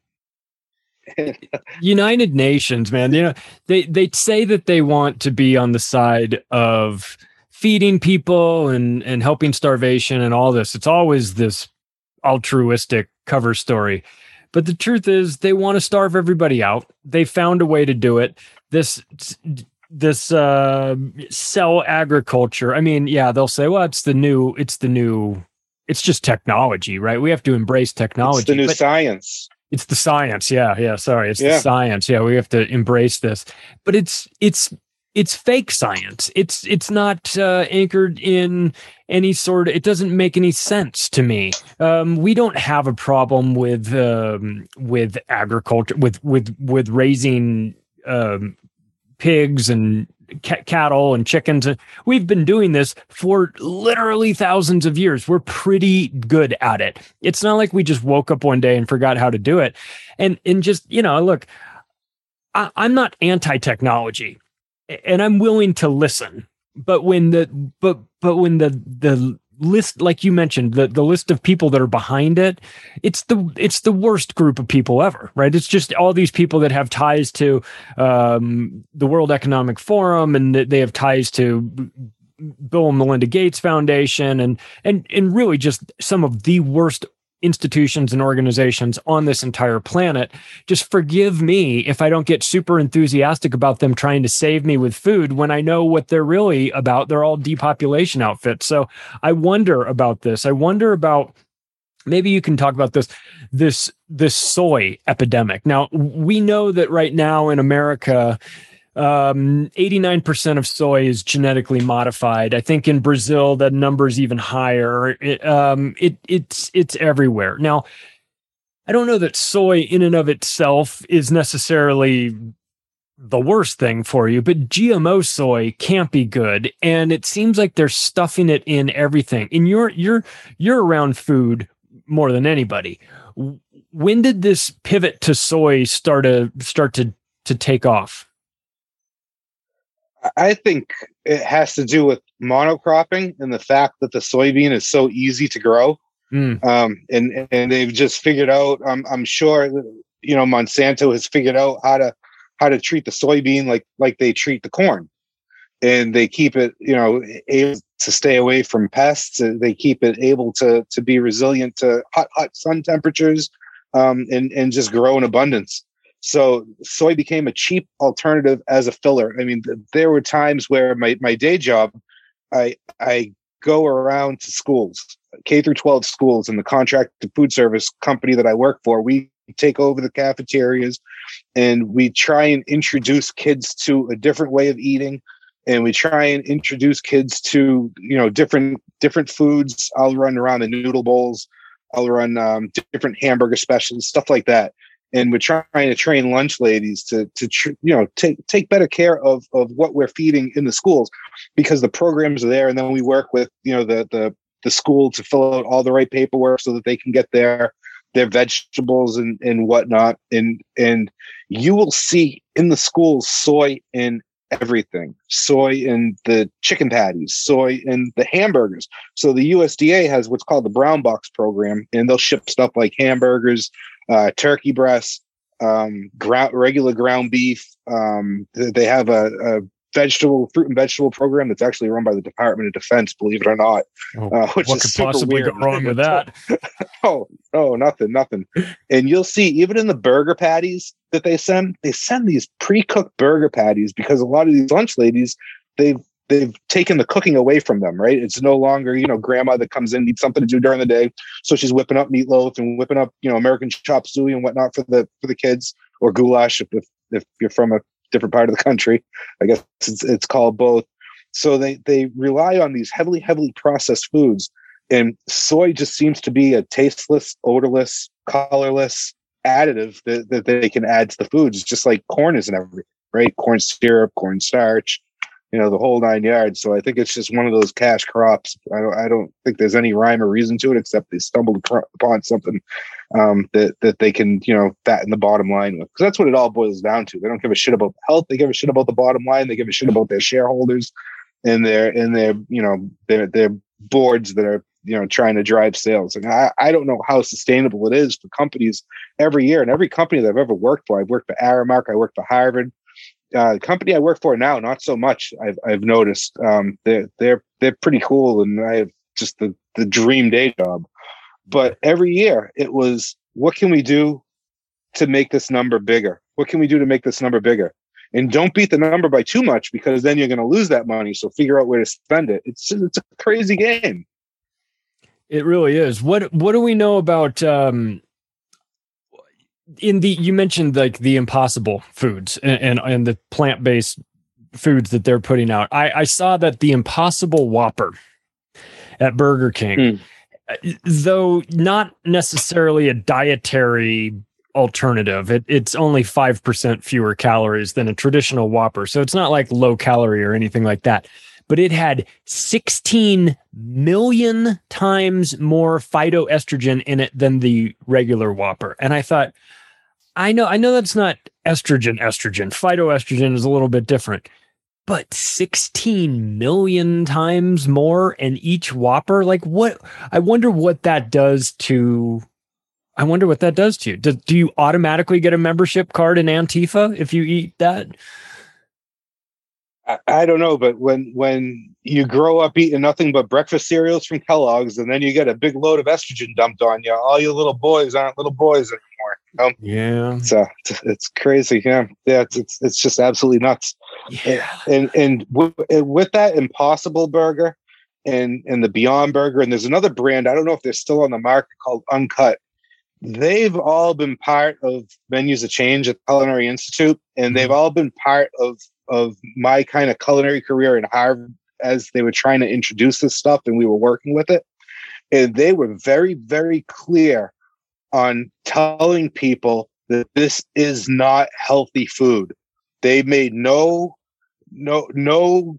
United Nations, man, you know, they, they say that they want to be on the side of feeding people and, and helping starvation and all this. It's always this altruistic cover story, but the truth is they want to starve everybody out. They found a way to do it. This this uh cell agriculture, I mean, yeah, they'll say, well, it's the new it's the new it's just technology, right? We have to embrace technology. It's the new science. It's the science. Yeah, yeah, sorry. It's yeah. the science. Yeah, we have to embrace this. But it's it's it's fake science. It's it's not uh, anchored in any sort of, it doesn't make any sense to me. Um, we don't have a problem with um, with agriculture, with with with raising um, pigs and c- cattle and chickens. We've been doing this for literally thousands of years. We're pretty good at it. It's not like we just woke up one day and forgot how to do it. And and just, you know, look, I, I'm not anti-technology. And I'm willing to listen, but when the but but when the the list, like you mentioned, the the list of people that are behind it, it's the it's the worst group of people ever, right? It's just all these people that have ties to um, the World Economic Forum, and they have ties to Bill and Melinda Gates Foundation, and and and really just some of the worst institutions and organizations on this entire planet. Just forgive me if I don't get super enthusiastic about them trying to save me with food when I know what they're really about. They're all depopulation outfits. So I wonder about this. I wonder about maybe you can talk about this, this, this soy epidemic. Now, we know that right now in America, um, eighty-nine percent of soy is genetically modified. I think in Brazil, that number is even higher. It, um, it, it's, it's everywhere. Now, I don't know that soy in and of itself is necessarily the worst thing for you, but G M O soy can't be good. And it seems like they're stuffing it in everything. And you're, you're, you're around food more than anybody. When did this pivot to soy start to start to, to take off? I think it has to do with monocropping and the fact that the soybean is so easy to grow. Mm. Um, and, and they've just figured out, I'm, I'm sure, you know, Monsanto has figured out how to, how to treat the soybean like, like they treat the corn, and they keep it, you know, able to stay away from pests. They keep it able to, to be resilient to hot, hot sun temperatures, um, and, and just grow in abundance. So soy became a cheap alternative as a filler. I mean, th- there were times where my, my day job, I, I go around to schools, K through twelve schools, and the contracted food service company that I work for, we take over the cafeterias and we try and introduce kids to a different way of eating. And we try and introduce kids to, you know, different, different foods. I'll run around the noodle bowls. I'll run um, different hamburger specials, stuff like that. And we're trying to train lunch ladies to, to tr- you know, take take better care of of what we're feeding in the schools, because the programs are there. And then we work with, you know, the the the school to fill out all the right paperwork so that they can get their their vegetables and and whatnot. And and you will see in the schools soy in everything, soy in the chicken patties, soy in the hamburgers. So the U S D A has what's called the brown box program, and they'll ship stuff like hamburgers, Uh, turkey breasts, um, ground, regular ground beef. Um, they have a, a vegetable, fruit and vegetable program that's actually run by the Department of Defense, believe it or not. Oh, uh, which what is could super possibly weird. go wrong with that? oh, oh, nothing, nothing. And you'll see, even in the burger patties that they send, they send these pre-cooked burger patties because a lot of these lunch ladies, they've they've taken the cooking away from them, right? It's no longer, you know, grandma that comes in, needs something to do during the day. So she's whipping up meatloaf and whipping up, you know, American chop suey and whatnot for the, for the kids, or goulash if, if, if you're from a different part of the country. I guess it's, it's called both. So they, they rely on these heavily, heavily processed foods, and soy just seems to be a tasteless, odorless, colorless additive that, that they can add to the foods, just like corn is in everything, right? Corn syrup, corn starch, you know, the whole nine yards. So I think it's just one of those cash crops. I don't, I don't think there's any rhyme or reason to it, except they stumbled upon something um, that, that they can, you know, fatten the bottom line with. Because that's what it all boils down to. They don't give a shit about health. They give a shit about the bottom line. They give a shit about their shareholders and their, and their, you know, their, their boards that are, you know, trying to drive sales. And I, I don't know how sustainable it is for companies every year. And every company that I've ever worked for, I've worked for Aramark, I worked for Harvard. Uh, the company I work for now, not so much. I've I've noticed um, they're they're they're pretty cool, and I have just the the dream day job. But every year it was, what can we do to make this number bigger? What can we do to make this number bigger? And don't beat the number by too much, because then you're going to lose that money. So figure out where to spend it. It's it's a crazy game. It really is. What what do we know about? Um... In the, you mentioned like the Impossible foods and, and, and the plant-based foods that they're putting out. I, I saw that the Impossible Whopper at Burger King, mm. though not necessarily a dietary alternative, it, it's only five percent fewer calories than a traditional Whopper. So it's not like low calorie or anything like that, but it had sixteen million times more phytoestrogen in it than the regular Whopper. And I thought, I know, I know that's not estrogen, estrogen. Phytoestrogen is a little bit different, but sixteen million times more in each Whopper. Like what, I wonder what that does to, I wonder what that does to you. Do, do you automatically get a membership card in Antifa if you eat that? I, I don't know, but when, when you grow up eating nothing but breakfast cereals from Kellogg's, and then you get a big load of estrogen dumped on you, all you little boys aren't little boys anymore. You know? Yeah. So it's, it's crazy. Yeah. Yeah. It's, it's, it's just absolutely nuts. Yeah. And, and, and with, and with that Impossible Burger, and and the Beyond Burger, and there's another brand, I don't know if they're still on the market, called Uncut. They've all been part of Menus of Change at the Culinary Institute, and they've all been part of of my kind of culinary career in Harvard as they were trying to introduce this stuff and we were working with it. And they were very, very clear on telling people that this is not healthy food. They made no, no, no,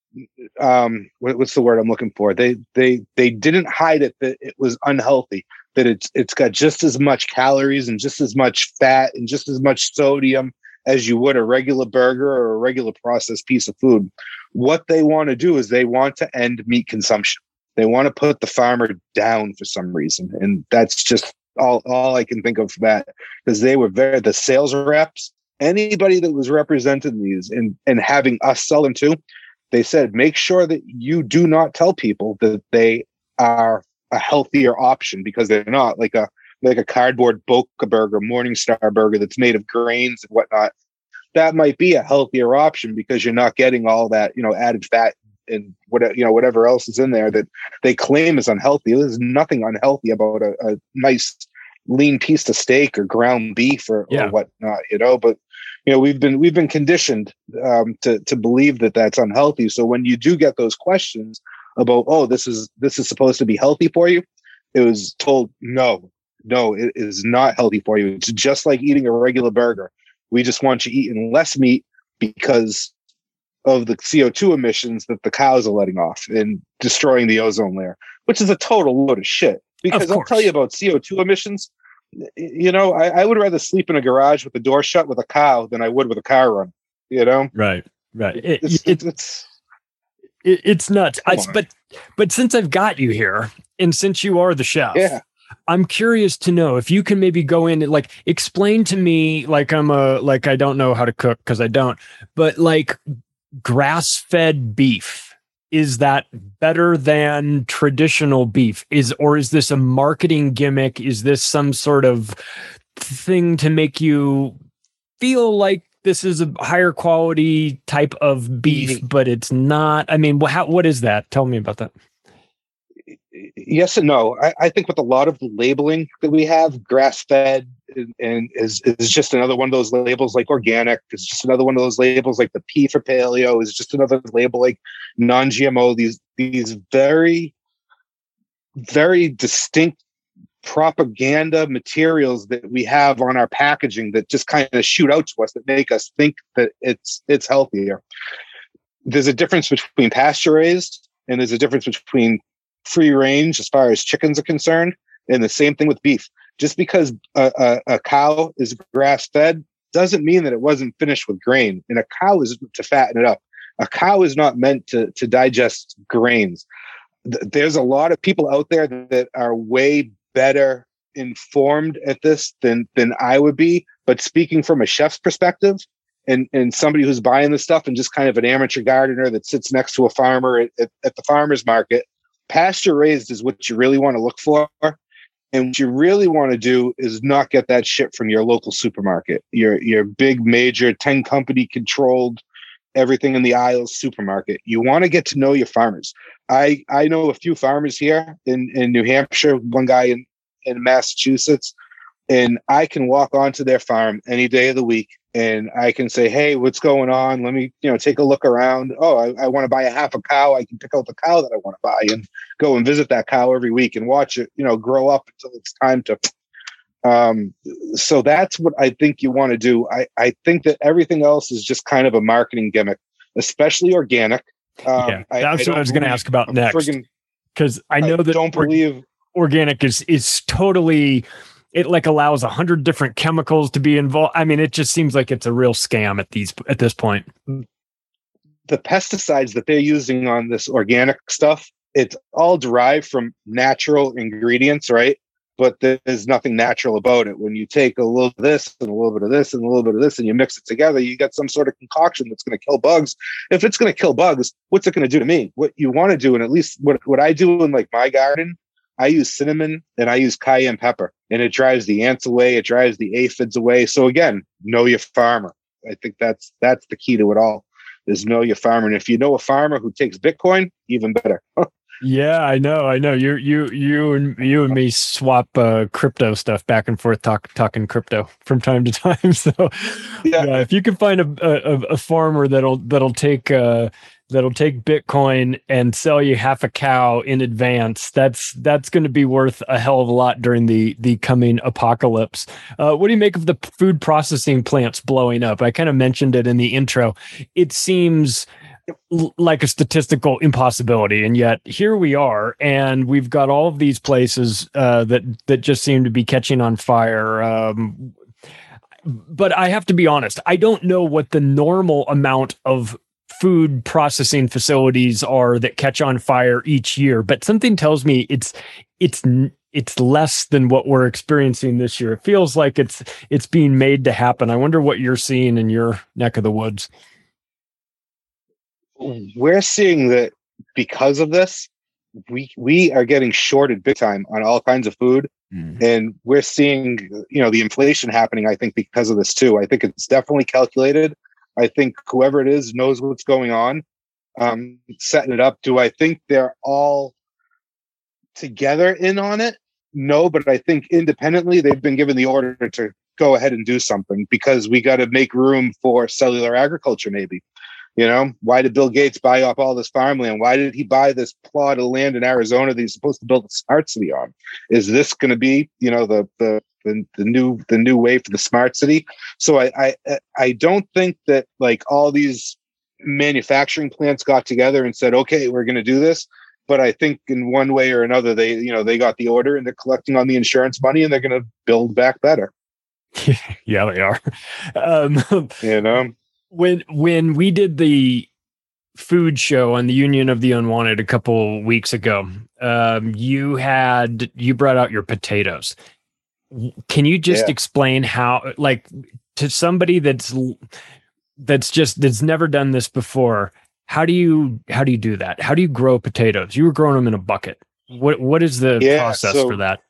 um, what, what's the word I'm looking for? They, they, they didn't hide it that it was unhealthy, that it's, it's got just as much calories and just as much fat and just as much sodium as you would a regular burger or a regular processed piece of food. What they want to do is they want to end meat consumption. They want to put the farmer down for some reason. And that's just all, all I can think of for that, because they were very, the sales reps, anybody that was representing these and, and having us sell them to, they said, make sure that you do not tell people that they are a healthier option, because they're not. Like a like a cardboard Boca burger, Morningstar burger that's made of grains and whatnot. That might be a healthier option because you're not getting all that, you know, added fat and whatever, you know, whatever else is in there that they claim is unhealthy. There's nothing unhealthy about a, a nice lean piece of steak or ground beef or, yeah. or whatnot, you know, but you know, we've been, we've been conditioned um, to, to believe that that's unhealthy. So when you do get those questions about, oh, this is, this is supposed to be healthy for you, it was told, no, no, it is not healthy for you. It's just like eating a regular burger. We just want you eating less meat because of the C O two emissions that the cows are letting off and destroying the ozone layer, which is a total load of shit. Because I'll tell you about C O two emissions. You know, I, I would rather sleep in a garage with the door shut with a cow than I would with a car run, you know? Right, right. It, it's, it, it's, it, it's nuts. I, but, but since I've got you here and since you are the chef, yeah. I'm curious to know if you can maybe go in and like explain to me, like I'm a, like I don't know how to cook because I don't, but like grass-fed beef, is that better than traditional beef? Is, or is this a marketing gimmick? Is this some sort of thing to make you feel like this is a higher quality type of beef, but it's not? I mean, how, what is that? Tell me about that. Yes and no. I, I think with a lot of the labeling that we have, grass-fed and, and is is just another one of those labels, like organic. It's just another one of those labels, like the P for paleo is just another label, like non-G M O. These these very, very distinct propaganda materials that we have on our packaging that just kind of shoot out to us that make us think that it's it's healthier. There's a difference between pasture raised and there's a difference between free range as far as chickens are concerned, and the same thing with beef. Just because a, a, a cow is grass fed doesn't mean that it wasn't finished with grain, and a cow is to fatten it up. A cow is not meant to to digest grains. There's a lot of people out there that are way better informed at this than than I would be, but speaking from a chef's perspective and and somebody who's buying this stuff and just kind of an amateur gardener that sits next to a farmer at, at, at the farmer's market, pasture raised is what you really want to look for. And what you really want to do is not get that shit from your local supermarket, your your big major ten company controlled everything in the aisles supermarket. You want to get to know your farmers. I, I know a few farmers here in, in New Hampshire, one guy in, in Massachusetts, and I can walk onto their farm any day of the week and I can say, hey, what's going on? Let me, you know, take a look around. Oh, I, I want to buy a half a cow. I can pick out the cow that I want to buy and go and visit that cow every week and watch it, you know, grow up until it's time to. Um, so that's what I think you want to do. I, I think that everything else is just kind of a marketing gimmick, especially organic. Um, yeah, that's I, I what I was going to ask about I'm next. Because I know I that don't believe organic is is totally. It like allows a hundred different chemicals to be involved. I mean, it just seems like it's a real scam at these at this point. The pesticides that they're using on this organic stuff, it's all derived from natural ingredients, right? But there's nothing natural about it. When you take a little of this and a little bit of this and a little bit of this and you mix it together, you get some sort of concoction that's going to kill bugs. If it's going to kill bugs, what's it going to do to me? What you want to do, and at least what, what I do in like my garden, I use cinnamon and I use cayenne pepper, and it drives the ants away. It drives the aphids away. So again, know your farmer. I think that's that's the key to it all, is know your farmer. And if you know a farmer who takes Bitcoin, even better. Yeah, I know, I know. You, you, you, and you and me swap uh, crypto stuff back and forth, talk, talking crypto from time to time. So, yeah, yeah if you can find a, a a farmer that'll that'll take uh, that'll take Bitcoin and sell you half a cow in advance, that's that's going to be worth a hell of a lot during the the coming apocalypse. Uh, what do you make of the food processing plants blowing up? I kind of mentioned it in the intro. It seems like a statistical impossibility, and yet here we are, and we've got all of these places uh, that that just seem to be catching on fire. Um, but I have to be honest, I don't know what the normal amount of food processing facilities are that catch on fire each year, but something tells me it's it's it's less than what we're experiencing this year. It feels like it's it's being made to happen. I wonder what you're seeing in your neck of the woods. We're seeing that because of this, we we are getting shorted big time on all kinds of food. Mm. And we're seeing, you know, the inflation happening, I think, because of this too. I think it's definitely calculated. I think whoever it is knows what's going on, um, setting it up. Do I think they're all together in on it? No, but I think independently they've been given the order to go ahead and do something because we got to make room for cellular agriculture, maybe. You know, why did Bill Gates buy up all this farmland? Why did he buy this plot of land in Arizona that he's supposed to build a smart city on? Is this going to be, you know, the, the the the new the new way for the smart city? So I I I don't think that like all these manufacturing plants got together and said, okay, we're going to do this. But I think in one way or another, they you know they got the order and they're collecting on the insurance money and they're going to build back better. Yeah, they are. Um, you know. When when we did the food show on the Union of the Unwanted a couple weeks ago, um, you had you brought out your potatoes. Can you just yeah. explain how, like, to somebody that's that's just that's never done this before? How do you how do you do that? How do you grow potatoes? You were growing them in a bucket. What what is the yeah, process so, for that?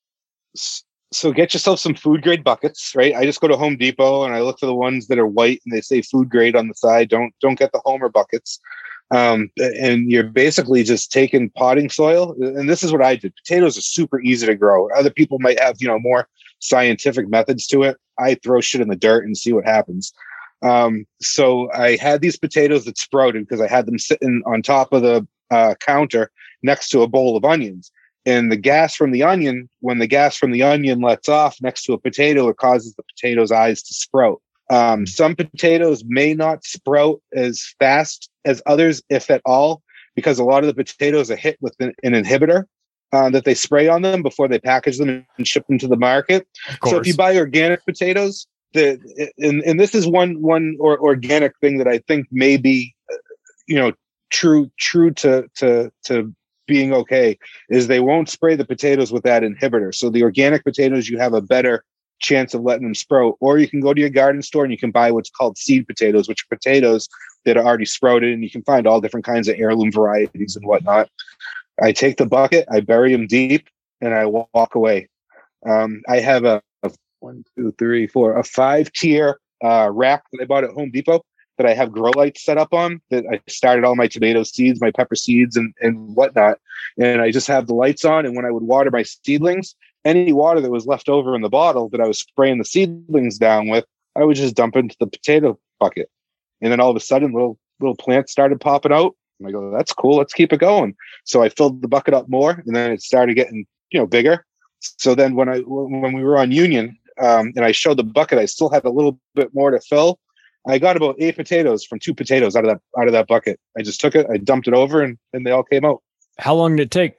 So get yourself some food grade buckets, right? I just go to Home Depot and I look for the ones that are white and they say food grade on the side. Don't don't get the Homer buckets. Um, and you're basically just taking potting soil. And this is what I did. Potatoes are super easy to grow. Other people might have, you know, more scientific methods to it. I throw shit in the dirt and see what happens. Um, so I had these potatoes that sprouted because I had them sitting on top of the uh, counter next to a bowl of onions. And the gas from the onion, when the gas from the onion lets off next to a potato, it causes the potato's eyes to sprout. Um, some potatoes may not sprout as fast as others, if at all, because a lot of the potatoes are hit with an, an inhibitor uh, that they spray on them before they package them and ship them to the market. So if you buy organic potatoes, the and, and this is one one or organic thing that I think may be, you know, true true to to to. being okay, is they won't spray the potatoes with that inhibitor. So the organic potatoes, you have a better chance of letting them sprout. Or you can go to your garden store and you can buy what's called seed potatoes, which are potatoes that are already sprouted, and you can find all different kinds of heirloom varieties and whatnot. I take the bucket, I bury them deep, and I walk away. Um, I have a, a one, two, three, four, a five-tier uh, rack that I bought at Home Depot that I have grow lights set up on, that I started all my tomato seeds, my pepper seeds and, and whatnot. And I just have the lights on. And when I would water my seedlings, any water that was left over in the bottle that I was spraying the seedlings down with, I would just dump into the potato bucket. And then all of a sudden little, little plants started popping out. And I go, that's cool. Let's keep it going. So I filled the bucket up more, and then it started getting, you know, bigger. So then when I, when we were on Union um, and I showed the bucket, I still had a little bit more to fill. I got about eight potatoes from two potatoes out of that out of that bucket. I just took it, I dumped it over, and, and they all came out. How long did it take?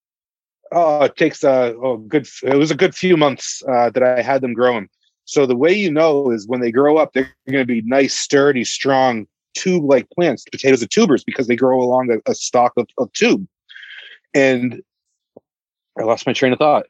Oh, it takes uh, oh good. It was a good few months uh, that I had them growing. So the way you know is when they grow up, they're going to be nice, sturdy, strong tube-like plants. Potatoes are tubers because they grow along a, a stalk of, of tube. And I lost my train of thought.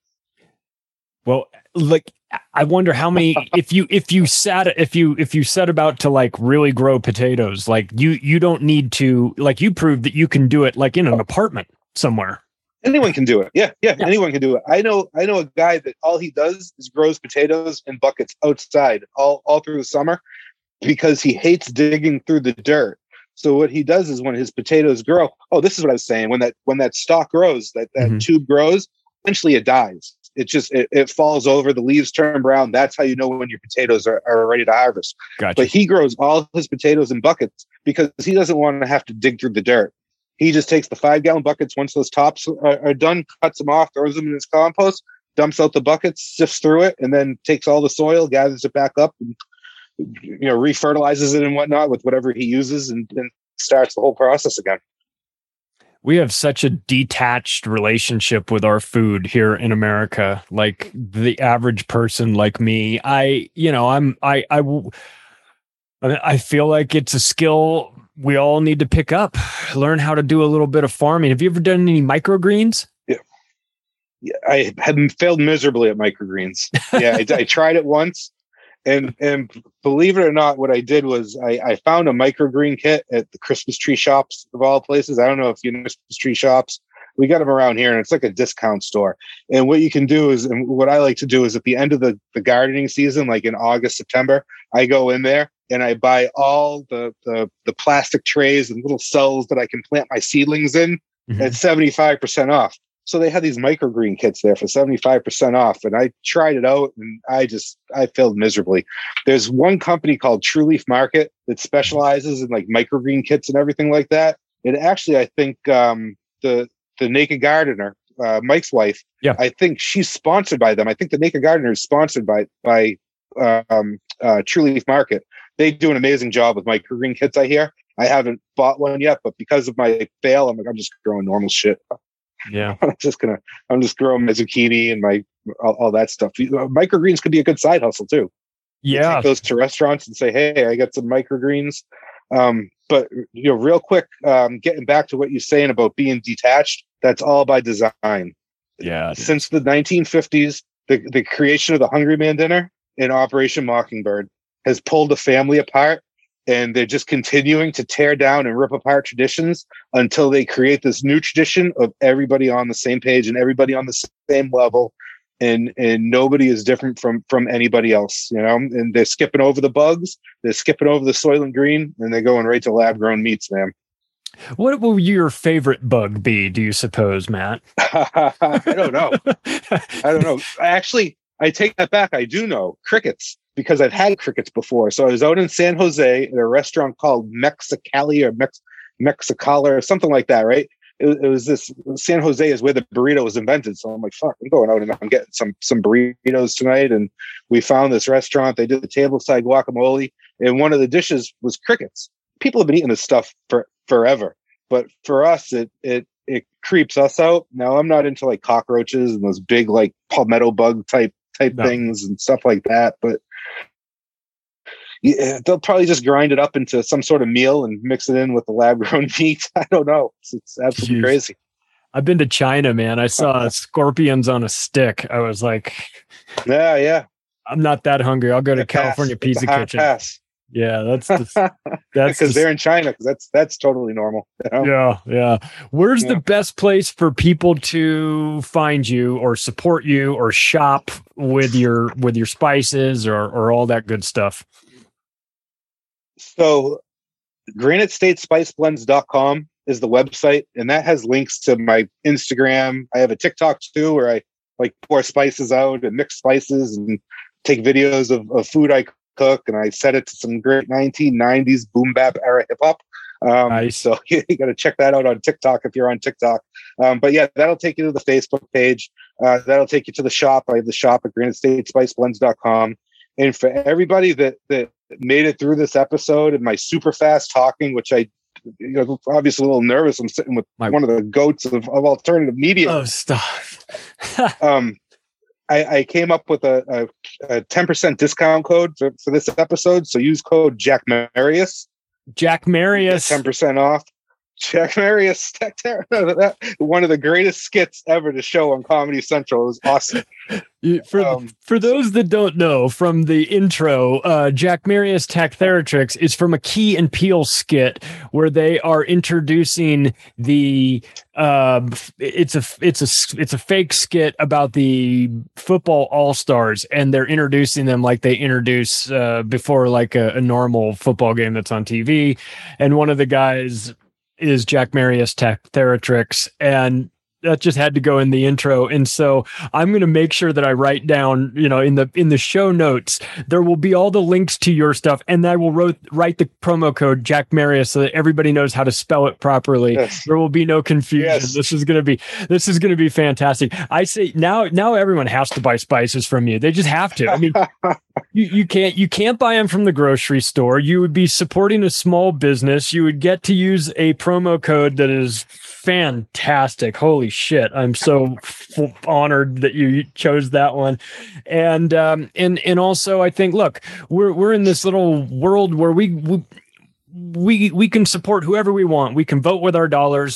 Well, like, I wonder how many, if you, if you sat, if you, if you set about to like really grow potatoes, like you, you don't need to, like you proved that you can do it like in an apartment somewhere. Anyone can do it. Yeah, yeah. Yeah. Anyone can do it. I know, I know a guy that all he does is grows potatoes in buckets outside all, all through the summer because he hates digging through the dirt. So what he does is when his potatoes grow, oh, this is what I was saying. When that when that stalk grows, that, that mm-hmm. tube grows, eventually it dies. It just it, it falls over, the leaves turn brown. That's how you know when your potatoes are, are ready to harvest. Gotcha. But he grows all his potatoes in buckets because he doesn't want to have to dig through the dirt. He just takes the five gallon buckets once those tops are, are done, cuts them off, throws them in his compost, dumps out the buckets, sifts through it, and then takes all the soil, gathers it back up, and you know, refertilizes it and whatnot with whatever he uses, and, and starts the whole process again. We have such a detached relationship with our food here in America. Like the average person like me, I, you know, I'm, I, I, I feel like it's a skill we all need to pick up, learn how to do a little bit of farming. Have you ever done any microgreens? Yeah. Yeah, I have failed miserably at microgreens. Yeah, I, I tried it once. And and believe it or not, what I did was I, I found a microgreen kit at the Christmas tree shops of all places. I don't know if you know Christmas tree shops. We got them around here, and it's like a discount store. And what you can do is, and what I like to do is at the end of the, the gardening season, like in August, September, I go in there and I buy all the the, the plastic trays and little cells that I can plant my seedlings in mm-hmm. at seventy-five percent off. So they had these microgreen kits there for seventy-five percent off. And I tried it out and I just, I failed miserably. There's one company called True Leaf Market that specializes in like microgreen kits and everything like that. And actually, I think um, the, the Naked Gardener, uh, Mike's wife, yeah. I think she's sponsored by them. I think the Naked Gardener is sponsored by, by um, uh, True Leaf Market. They do an amazing job with microgreen kits, I hear. I haven't bought one yet, but because of my fail, I'm like, I'm just growing normal shit. Yeah, I'm just gonna. I'm just growing my zucchini and my all, all that stuff. Microgreens could be a good side hustle too. Yeah, you take those to restaurants and say, "Hey, I got some microgreens." Um, but you know, real quick, um, getting back to what you're saying about being detached, that's all by design. Yeah. Since the nineteen fifties, the the creation of the Hungry Man Dinner and Operation Mockingbird has pulled the family apart. And they're just continuing to tear down and rip apart traditions until they create this new tradition of everybody on the same page and everybody on the same level. And and nobody is different from from anybody else, you know, and they're skipping over the bugs. They're skipping over the Soylent Green, and they're going right to lab grown meats, man. What will your favorite bug be, do you suppose, Matt? I don't know. I don't know. Actually, I take that back. I do know. Crickets. Because I've had crickets before. So I was out in San Jose at a restaurant called Mexicali or Mex Mexicala or something like that, right? It, it was this, San Jose is where the burrito was invented. So I'm like, fuck, I'm going out and I'm getting some some burritos tonight. And we found this restaurant. They did the tableside guacamole. And one of the dishes was crickets. People have been eating this stuff for forever. But for us, it it it creeps us out. Now, I'm not into like cockroaches and those big like palmetto bug type type no. things and stuff like that. But yeah, they'll probably just grind it up into some sort of meal and mix it in with the lab-grown meat. I don't know. It's, it's absolutely Jeez. crazy. I've been to China, man. I saw scorpions on a stick. I was like, yeah, yeah. I'm not that hungry. I'll go to a California pass. Pizza Kitchen. Pass. Yeah, that's just, that's because they're in China. Because that's that's totally normal. You know? Yeah, yeah. Where's yeah. the best place for people to find you or support you or shop with your with your spices or or all that good stuff? So, granite state spice blends dot com is the website, and that has links to my Instagram. I have a TikTok too, where I like pour spices out and mix spices and take videos of, of food I cook, and I set it to some great nineteen nineties boom bap era hip hop. Um, nice. So you, you got to check that out on TikTok if you're on TikTok. Um, but yeah, that'll take you to the Facebook page. Uh, that'll take you to the shop. I have the shop at granite state spice blends dot com. And for everybody that that made it through this episode and my super fast talking, which I, you know, obviously a little nervous. I'm sitting with my, one of the goats of, of alternative media. Oh, stop. um, I, I came up with a, a, a ten percent discount code for, for this episode. So use code Jack Marius. Jack Marius. ten percent off. Jack Marius Tech Terror. One of the greatest skits ever to show on Comedy Central. It was awesome. For um, for those that don't know, from the intro, uh, Jack Marius Tech Theratrix is from a Key and Peele skit where they are introducing the uh, it's a it's a it's a fake skit about the football all stars, and they're introducing them like they introduce uh, before like a, a normal football game that's on T V, and one of the guys is Jack Marius Tech Theratrix, and that just had to go in the intro. And so I'm going to make sure that I write down, you know, in the in the show notes, there will be all the links to your stuff, and I will wrote, write the promo code Jack Marius so that everybody knows how to spell it properly. Yes. There will be no confusion. Yes. This is going to be this is going to be fantastic. I say now now everyone has to buy spices from you. They just have to. I mean, you, you can't you can't buy them from the grocery store. You would be supporting a small business. You would get to use a promo code that is fantastic. Holy shit. I'm so f- honored that you chose that one. And, um, and, and also I think, look, we're, we're in this little world where we, we, we, we can support whoever we want. We can vote with our dollars.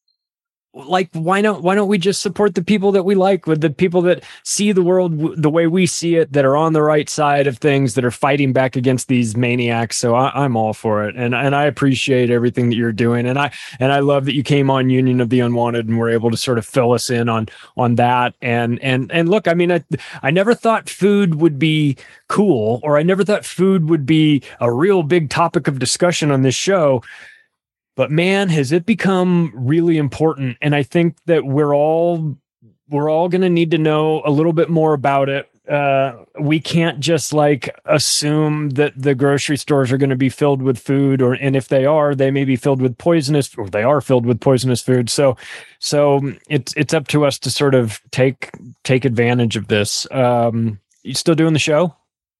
Like, why not, why don't we just support the people that we like, with the people that see the world w- the way we see it, that are on the right side of things, that are fighting back against these maniacs. So I, I'm all for it. And, and I appreciate everything that you're doing. And I, and I love that you came on Union of the Unwanted and were able to sort of fill us in on, on that. And, and, and look, I mean, I, I never thought food would be cool, or I never thought food would be a real big topic of discussion on this show. But man, has it become really important. And I think that we're all we're all going to need to know a little bit more about it. Uh, we can't just like assume that the grocery stores are going to be filled with food, or and if they are, they may be filled with poisonous, or they are filled with poisonous food. So, so it's it's up to us to sort of take take advantage of this. Um, you still doing the show?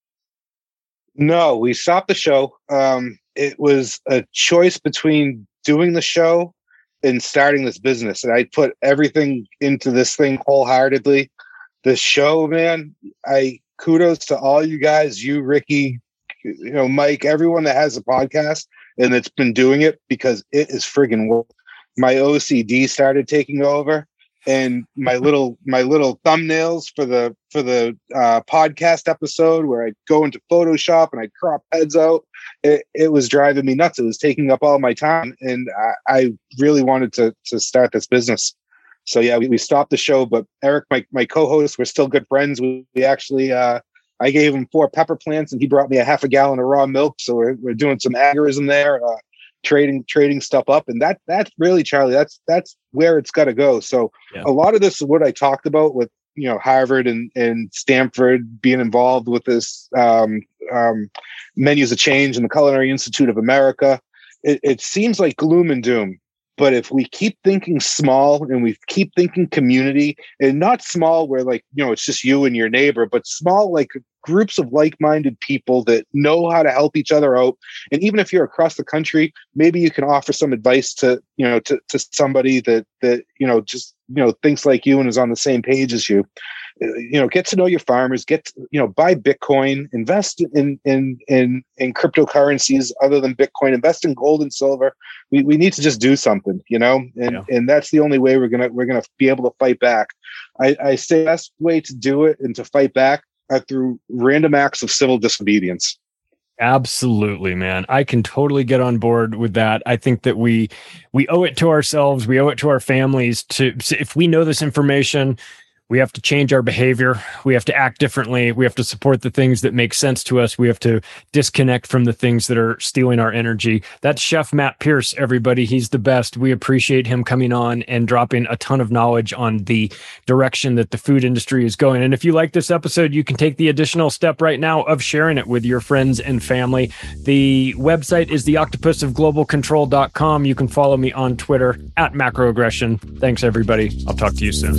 No, we stopped the show. Um, it was a choice between doing the show and starting this business. And I put everything into this thing wholeheartedly. The show, man, I kudos to all you guys, you, Ricky, you know, Mike, everyone that has a podcast and that's been doing it, because it is friggin' work. My O C D started taking over. And my little my little thumbnails for the for the uh, podcast episode, where I'd go into Photoshop and I'd crop heads out, it, it was driving me nuts. It was taking up all my time, and I, I really wanted to to start this business. So yeah, we, we stopped the show. But Eric, my my co-host, we're still good friends. We, we actually uh, I gave him four pepper plants, and he brought me a half a gallon of raw milk. So we're we're doing some agorism there. Uh, trading trading stuff up, and that that's really, Charlie, that's that's where it's got to go. So yeah. A lot of this is what I talked about with, you know, Harvard and and Stanford being involved with this um um Menus of Change and the Culinary Institute of America. It, it seems like gloom and doom, but if we keep thinking small and we keep thinking community, and not small where, like, you know, it's just you and your neighbor, but small like groups of like-minded people that know how to help each other out. And even if you're across the country, maybe you can offer some advice to, you know, to, to somebody that, that, you know, just, you know, thinks like you and is on the same page as you. You know, get to know your farmers, get, you know, buy Bitcoin, invest in, in, in, in cryptocurrencies other than Bitcoin, invest in gold and silver. We we need to just do something, you know, and, yeah. and that's the only way we're going to, we're going to be able to fight back. I, I say the best way to do it and to fight back are through random acts of civil disobedience. Absolutely, man. I can totally get on board with that. I think that we, we owe it to ourselves. We owe it to our families to, if we know this information, we have to change our behavior. We have to act differently. We have to support the things that make sense to us. We have to disconnect from the things that are stealing our energy. That's Chef Matt Pierce, everybody. He's the best. We appreciate him coming on and dropping a ton of knowledge on the direction that the food industry is going. And if you like this episode, you can take the additional step right now of sharing it with your friends and family. The website is the octopus of global control dot com. You can follow me on Twitter at Macroaggression. Thanks, everybody. I'll talk to you soon.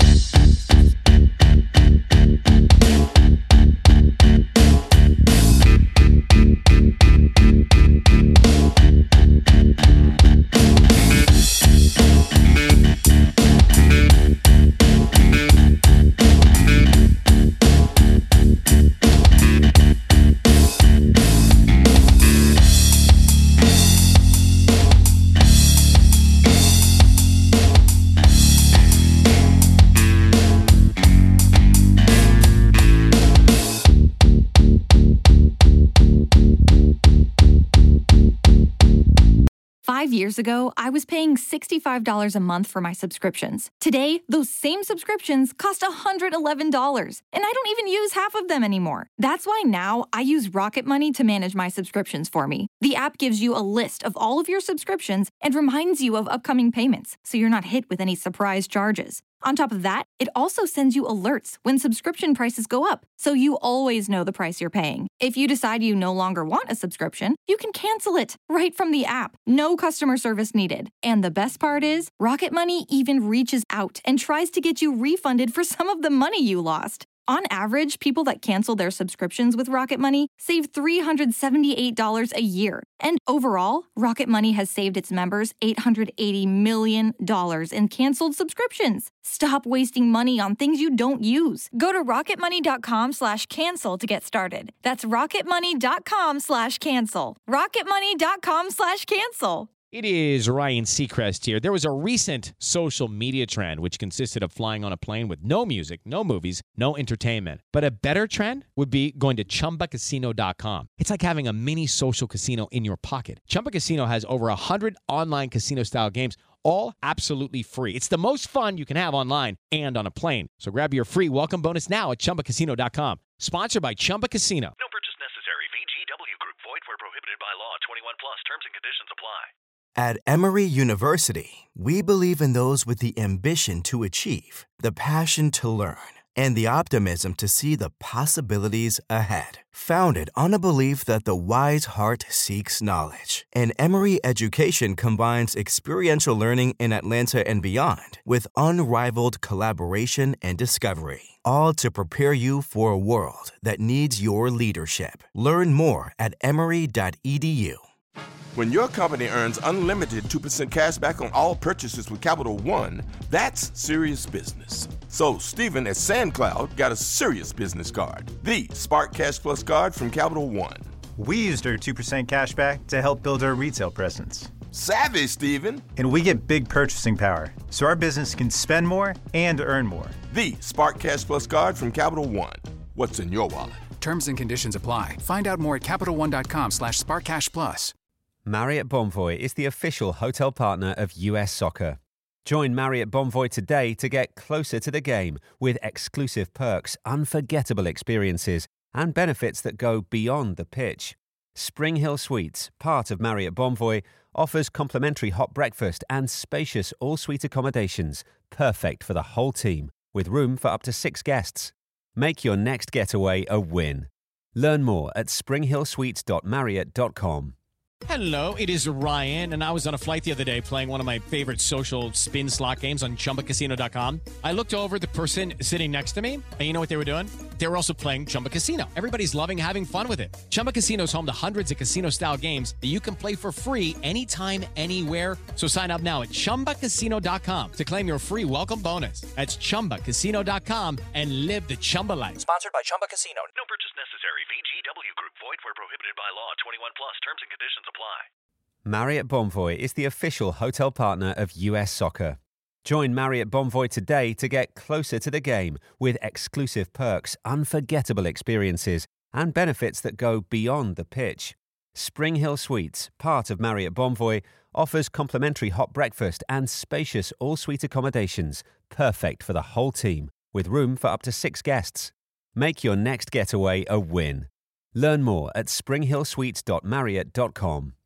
Five years ago, I was paying sixty-five dollars a month for my subscriptions. Today, those same subscriptions cost one hundred eleven dollars, and I don't even use half of them anymore. That's why now I use Rocket Money to manage my subscriptions for me. The app gives you a list of all of your subscriptions and reminds you of upcoming payments, so you're not hit with any surprise charges. On top of that, it also sends you alerts when subscription prices go up, so you always know the price you're paying. If you decide you no longer want a subscription, you can cancel it right from the app. No customer service needed. And the best part is, Rocket Money even reaches out and tries to get you refunded for some of the money you lost. On average, people that cancel their subscriptions with Rocket Money save three hundred seventy-eight dollars a year. And overall, Rocket Money has saved its members eight hundred eighty million dollars in canceled subscriptions. Stop wasting money on things you don't use. Go to rocketmoney.com slash cancel to get started. That's rocketmoney.com slash cancel. rocketmoney.com slash cancel. It is Ryan Seacrest here. There was a recent social media trend which consisted of flying on a plane with no music, no movies, no entertainment. But a better trend would be going to chumba casino dot com. It's like having a mini social casino in your pocket. Chumba Casino has over one hundred online casino-style games, all absolutely free. It's the most fun you can have online and on a plane. So grab your free welcome bonus now at chumba casino dot com. Sponsored by Chumba Casino. No purchase necessary. V G W Group. Void where prohibited by law. twenty-one plus. Terms and conditions apply. At Emory University, we believe in those with the ambition to achieve, the passion to learn, and the optimism to see the possibilities ahead. Founded on a belief that the wise heart seeks knowledge, and Emory education combines experiential learning in Atlanta and beyond with unrivaled collaboration and discovery, all to prepare you for a world that needs your leadership. Learn more at emory dot e d u. When your company earns unlimited two percent cash back on all purchases with Capital One, that's serious business. So Stephen at SandCloud got a serious business card, the Spark Cash Plus card from Capital One. We used our two percent cash back to help build our retail presence. Savvy, Stephen. And we get big purchasing power, so our business can spend more and earn more. The Spark Cash Plus card from Capital One. What's in your wallet? Terms and conditions apply. Find out more at CapitalOne.com slash SparkCashPlus. Marriott Bonvoy is the official hotel partner of U S Soccer. Join Marriott Bonvoy today to get closer to the game with exclusive perks, unforgettable experiences, and benefits that go beyond the pitch. Spring Hill Suites, part of Marriott Bonvoy, offers complimentary hot breakfast and spacious all-suite accommodations, perfect for the whole team, with room for up to six guests. Make your next getaway a win. Learn more at spring hill suites dot marriott dot com. Hello, it is Ryan, and I was on a flight the other day playing one of my favorite social spin slot games on chumba casino dot com. I looked over at the person sitting next to me, and you know what they were doing? They were also playing Chumba Casino. Everybody's loving having fun with it. Chumba Casino is home to hundreds of casino-style games that you can play for free anytime, anywhere. So sign up now at chumba casino dot com to claim your free welcome bonus. That's chumba casino dot com and live the Chumba life. Sponsored by Chumba Casino. No purchase necessary. V G W Group. Void where prohibited by law. twenty-one plus. Terms and conditions apply. Marriott Bonvoy is the official hotel partner of U S Soccer. Join Marriott Bonvoy today to get closer to the game with exclusive perks, unforgettable experiences, and benefits that go beyond the pitch. Spring Hill Suites, part of Marriott Bonvoy, offers complimentary hot breakfast and spacious all-suite accommodations, perfect for the whole team, with room for up to six guests. Make your next getaway a win. Learn more at spring hill suites dot marriott dot com.